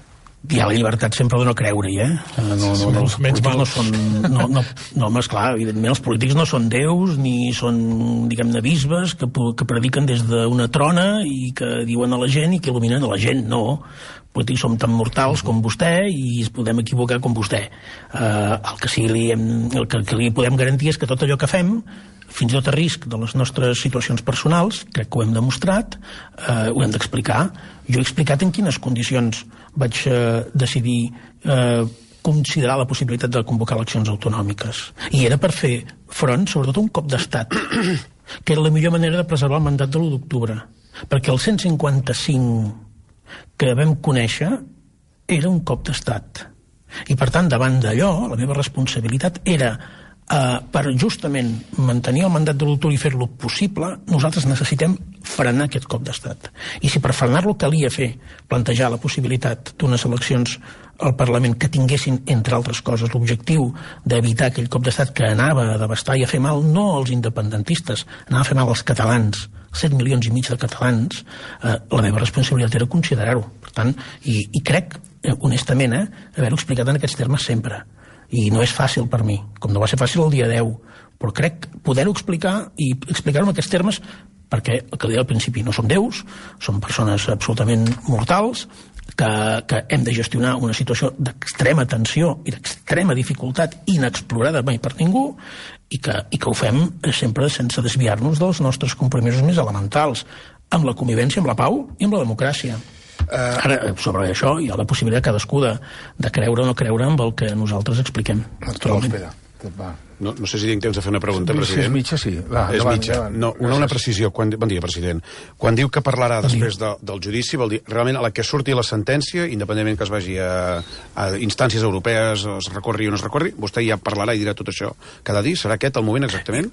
Hi ha la llibertat sempre de no creure-hi, eh? No, no, no, els polítics no són... No, no, no, home, esclar, evidentment, els polítics no són déus, ni són, diguem-ne, bisbes que, que prediquen des d'una trona i que diuen a la gent i que il·luminen a la gent. No. Els polítics som tan mortals com vostè i es podem equivocar com vostè. Uh, el, que sí li hem, el que, que li podem garantir és que tot allò que fem, fins i tot a risc de les nostres situacions personals, crec que ho hem demostrat, eh, ho hem d'explicar. Jo he explicat en quines condicions vaig eh, decidir eh, considerar la possibilitat de convocar eleccions autonòmiques. I era per fer front, sobretot, a un cop d'estat, que era la millor manera de preservar el mandat de l'u d'octubre. Perquè el cent cinquanta-cinc que vam conèixer era un cop d'estat. I, per tant, davant d'allò, la meva responsabilitat era Uh, per justament mantenir el mandat de l'u d'octubre i fer-lo possible, nosaltres necessitem frenar aquest cop d'estat. I si per frenar-lo calia fer, plantejar la possibilitat d'unes eleccions al Parlament que tinguessin, entre altres coses, l'objectiu d'evitar aquell cop d'estat que anava a devastar i a fer mal no als independentistes, anava a fer mal als catalans, set milions i mig de catalans, eh, la meva responsabilitat era considerar-ho. Per tant, i, i crec, eh, honestament, eh, haver-ho explicat en aquests termes sempre. I no és fàcil per mi, com no va ser fàcil el dia deu, però crec poder-ho explicar i explicar-ho en aquests termes perquè, el que deia al principi, no som déus, som persones absolutament mortals, que, que hem de gestionar una situació d'extrema tensió i d'extrema dificultat inexplorada mai per ningú i que, i que ho fem sempre sense desviar-nos dels nostres compromisos més elementals, amb la convivència, amb la pau i amb la democràcia. Uh, Ara, sobre això, hi ha la possibilitat cadascú de, de creure o no creure amb el que nosaltres expliquem. Espera, va. No, no sé si tinc temps de fer una pregunta, president. Si és mitja, sí. Va, és davant, mitja. davant. No, una, una precisió. Quan, bon dia, president. Quan diu que parlarà després de, del judici, vol dir, realment, a la que surti la sentència, independentment que es vagi a, a instàncies europees, es recorri o no es recorri, vostè ja parlarà i dirà tot això cada dia? Serà aquest el moment exactament?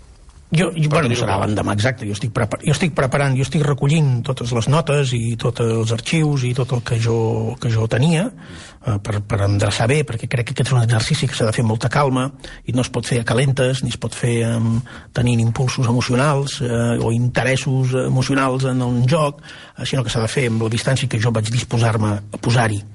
Jo, jo bueno, no serà l'endemà exacte, jo estic, prepar jo estic preparant, jo estic recollint totes les notes i tots els arxius i tot el que jo, que jo tenia eh, per, per endreçar bé, perquè crec que aquest és un exercici que s'ha de fer amb molta calma i no es pot fer a calentes, ni es pot fer eh, tenint impulsos emocionals eh, o interessos emocionals en un joc, eh, sinó que s'ha de fer amb la distància que jo vaig disposar-me a posar-hi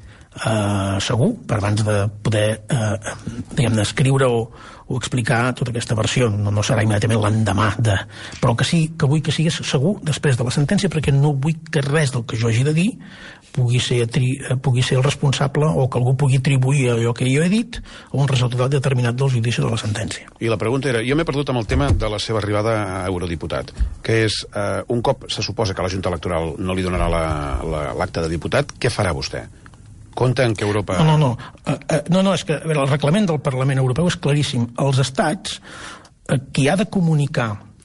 Uh, segur, per abans de poder uh, diguem-ne, escriure o, o explicar tota aquesta versió. No, no serà immediatament l'endemà de... Però que sí, que vull que sigui segur després de la sentència, perquè no vull que res del que jo hagi de dir pugui ser, tri... pugui ser el responsable o que algú pugui atribuir allò que jo he dit a un resultat determinat del judici de la sentència. I la pregunta era, jo m'he perdut amb el tema de la seva arribada a eurodiputat, que és, uh, un cop se suposa que la Junta Electoral no li donarà l'acta la, de diputat, què farà vostè? Compte en que Europa... No, no, no. Uh, uh, no, no, és que a veure, el reglament del Parlament Europeu és claríssim. Els estats, uh, qui ha de comunicar...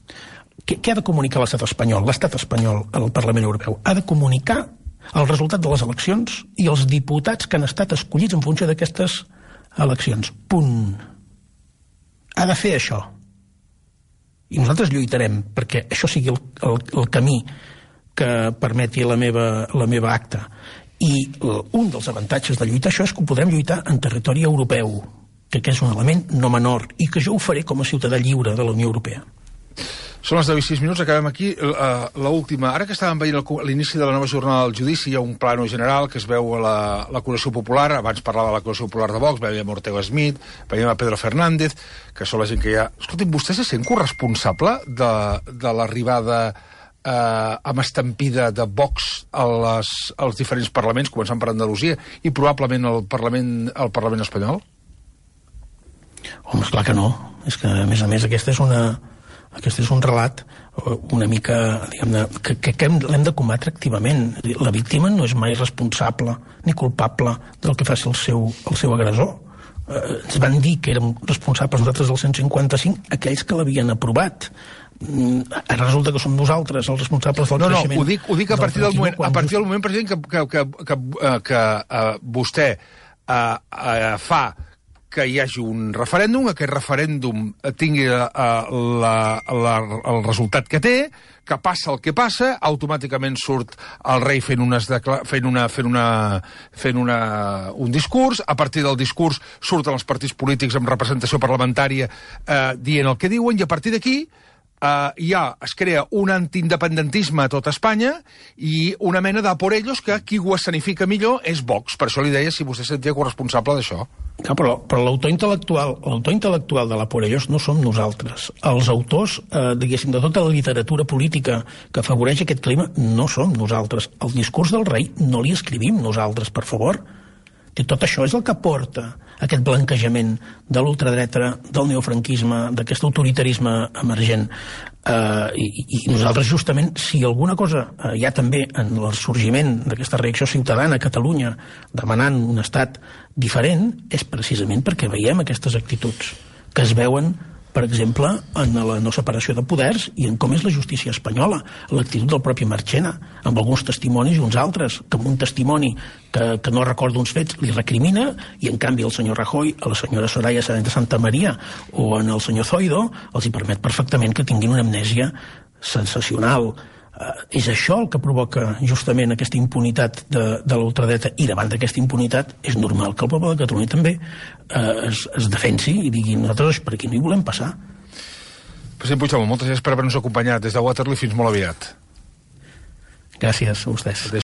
Què, què ha de comunicar l'estat espanyol? L'estat espanyol al Parlament Europeu ha de comunicar el resultat de les eleccions i els diputats que han estat escollits en funció d'aquestes eleccions. Punt. Ha de fer això. I nosaltres lluitarem perquè això sigui el, el, el camí que permeti la meva, la meva acta. I un dels avantatges de lluitar això és que ho podrem lluitar en territori europeu, que és un element no menor, i que jo ho faré com a ciutadà lliure de la Unió Europea. Són les deu i sis minuts, acabem aquí. Uh, l'última, ara que estàvem veient l'inici de la nova jornada del judici, hi ha un plano general que es veu a la, l'acusació popular, abans parlava de l'acusació popular de Vox, veiem Ortega Smith, veiem a Pedro Fernández, que són la gent que hi ha... Escolti'm, vostè se sent corresponsable de, de l'arribada eh, amb estampida de Vox a les, als diferents parlaments, començant per Andalusia, i probablement al Parlament, al Parlament espanyol? Home, esclar que no. És que, a més a més, aquesta és una... Aquest és un relat una mica, diguem-ne, que, que, que l'hem de combatre activament. La víctima no és mai responsable ni culpable del que faci el seu, el seu agressor. Eh, ens van dir que érem responsables nosaltres del cent cinquanta-cinc, aquells que l'havien aprovat. Mm, ara resulta que som nosaltres els responsables del no, creixement. No, ho dic, ho dic a partir del moment, a partir del moment, president, que, que, que, que, que, que uh, vostè uh, uh, fa que hi hagi un referèndum, aquest referèndum tingui uh, la, la, el resultat que té, que passa el que passa, automàticament surt el rei fent, unes fent, una, fent, una, fent una, un discurs, a partir del discurs surten els partits polítics amb representació parlamentària eh, dient el que diuen, i a partir d'aquí Uh, ja es crea un antiindependentisme a tot Espanya i una mena de por ellos que qui ho escenifica millor és Vox. Per això li deia si vostè sentia corresponsable d'això. No, però però l'autor intel·lectual, l'autor intel·lectual de la por ellos no som nosaltres. Els autors, eh, diguéssim, de tota la literatura política que afavoreix aquest clima no som nosaltres. El discurs del rei no li escrivim nosaltres, per favor. I tot això és el que porta aquest blanquejament de l'ultradreta, del neofranquisme, d'aquest autoritarisme emergent. Uh, i, i nosaltres, justament, si alguna cosa uh, hi ha també en el sorgiment d'aquesta reacció ciutadana a Catalunya demanant un estat diferent, és precisament perquè veiem aquestes actituds que es veuen, per exemple, en la no separació de poders i en com és la justícia espanyola, l'actitud del propi Marchena, amb alguns testimonis i uns altres, que amb un testimoni que, que no recorda uns fets li recrimina, i en canvi el senyor Rajoy, a la senyora Soraya Sáenz de Santa Maria o en el senyor Zoido els hi permet perfectament que tinguin una amnèsia sensacional. Uh, és això el que provoca justament aquesta impunitat de, de l'ultradreta, i davant d'aquesta impunitat és normal que el poble de Catalunya també uh, es, es defensi i digui nosaltres per aquí no hi volem passar. President Puigdemont, moltes gràcies per haver-nos acompanyat des de Waterloo fins molt aviat. Gràcies a vostès.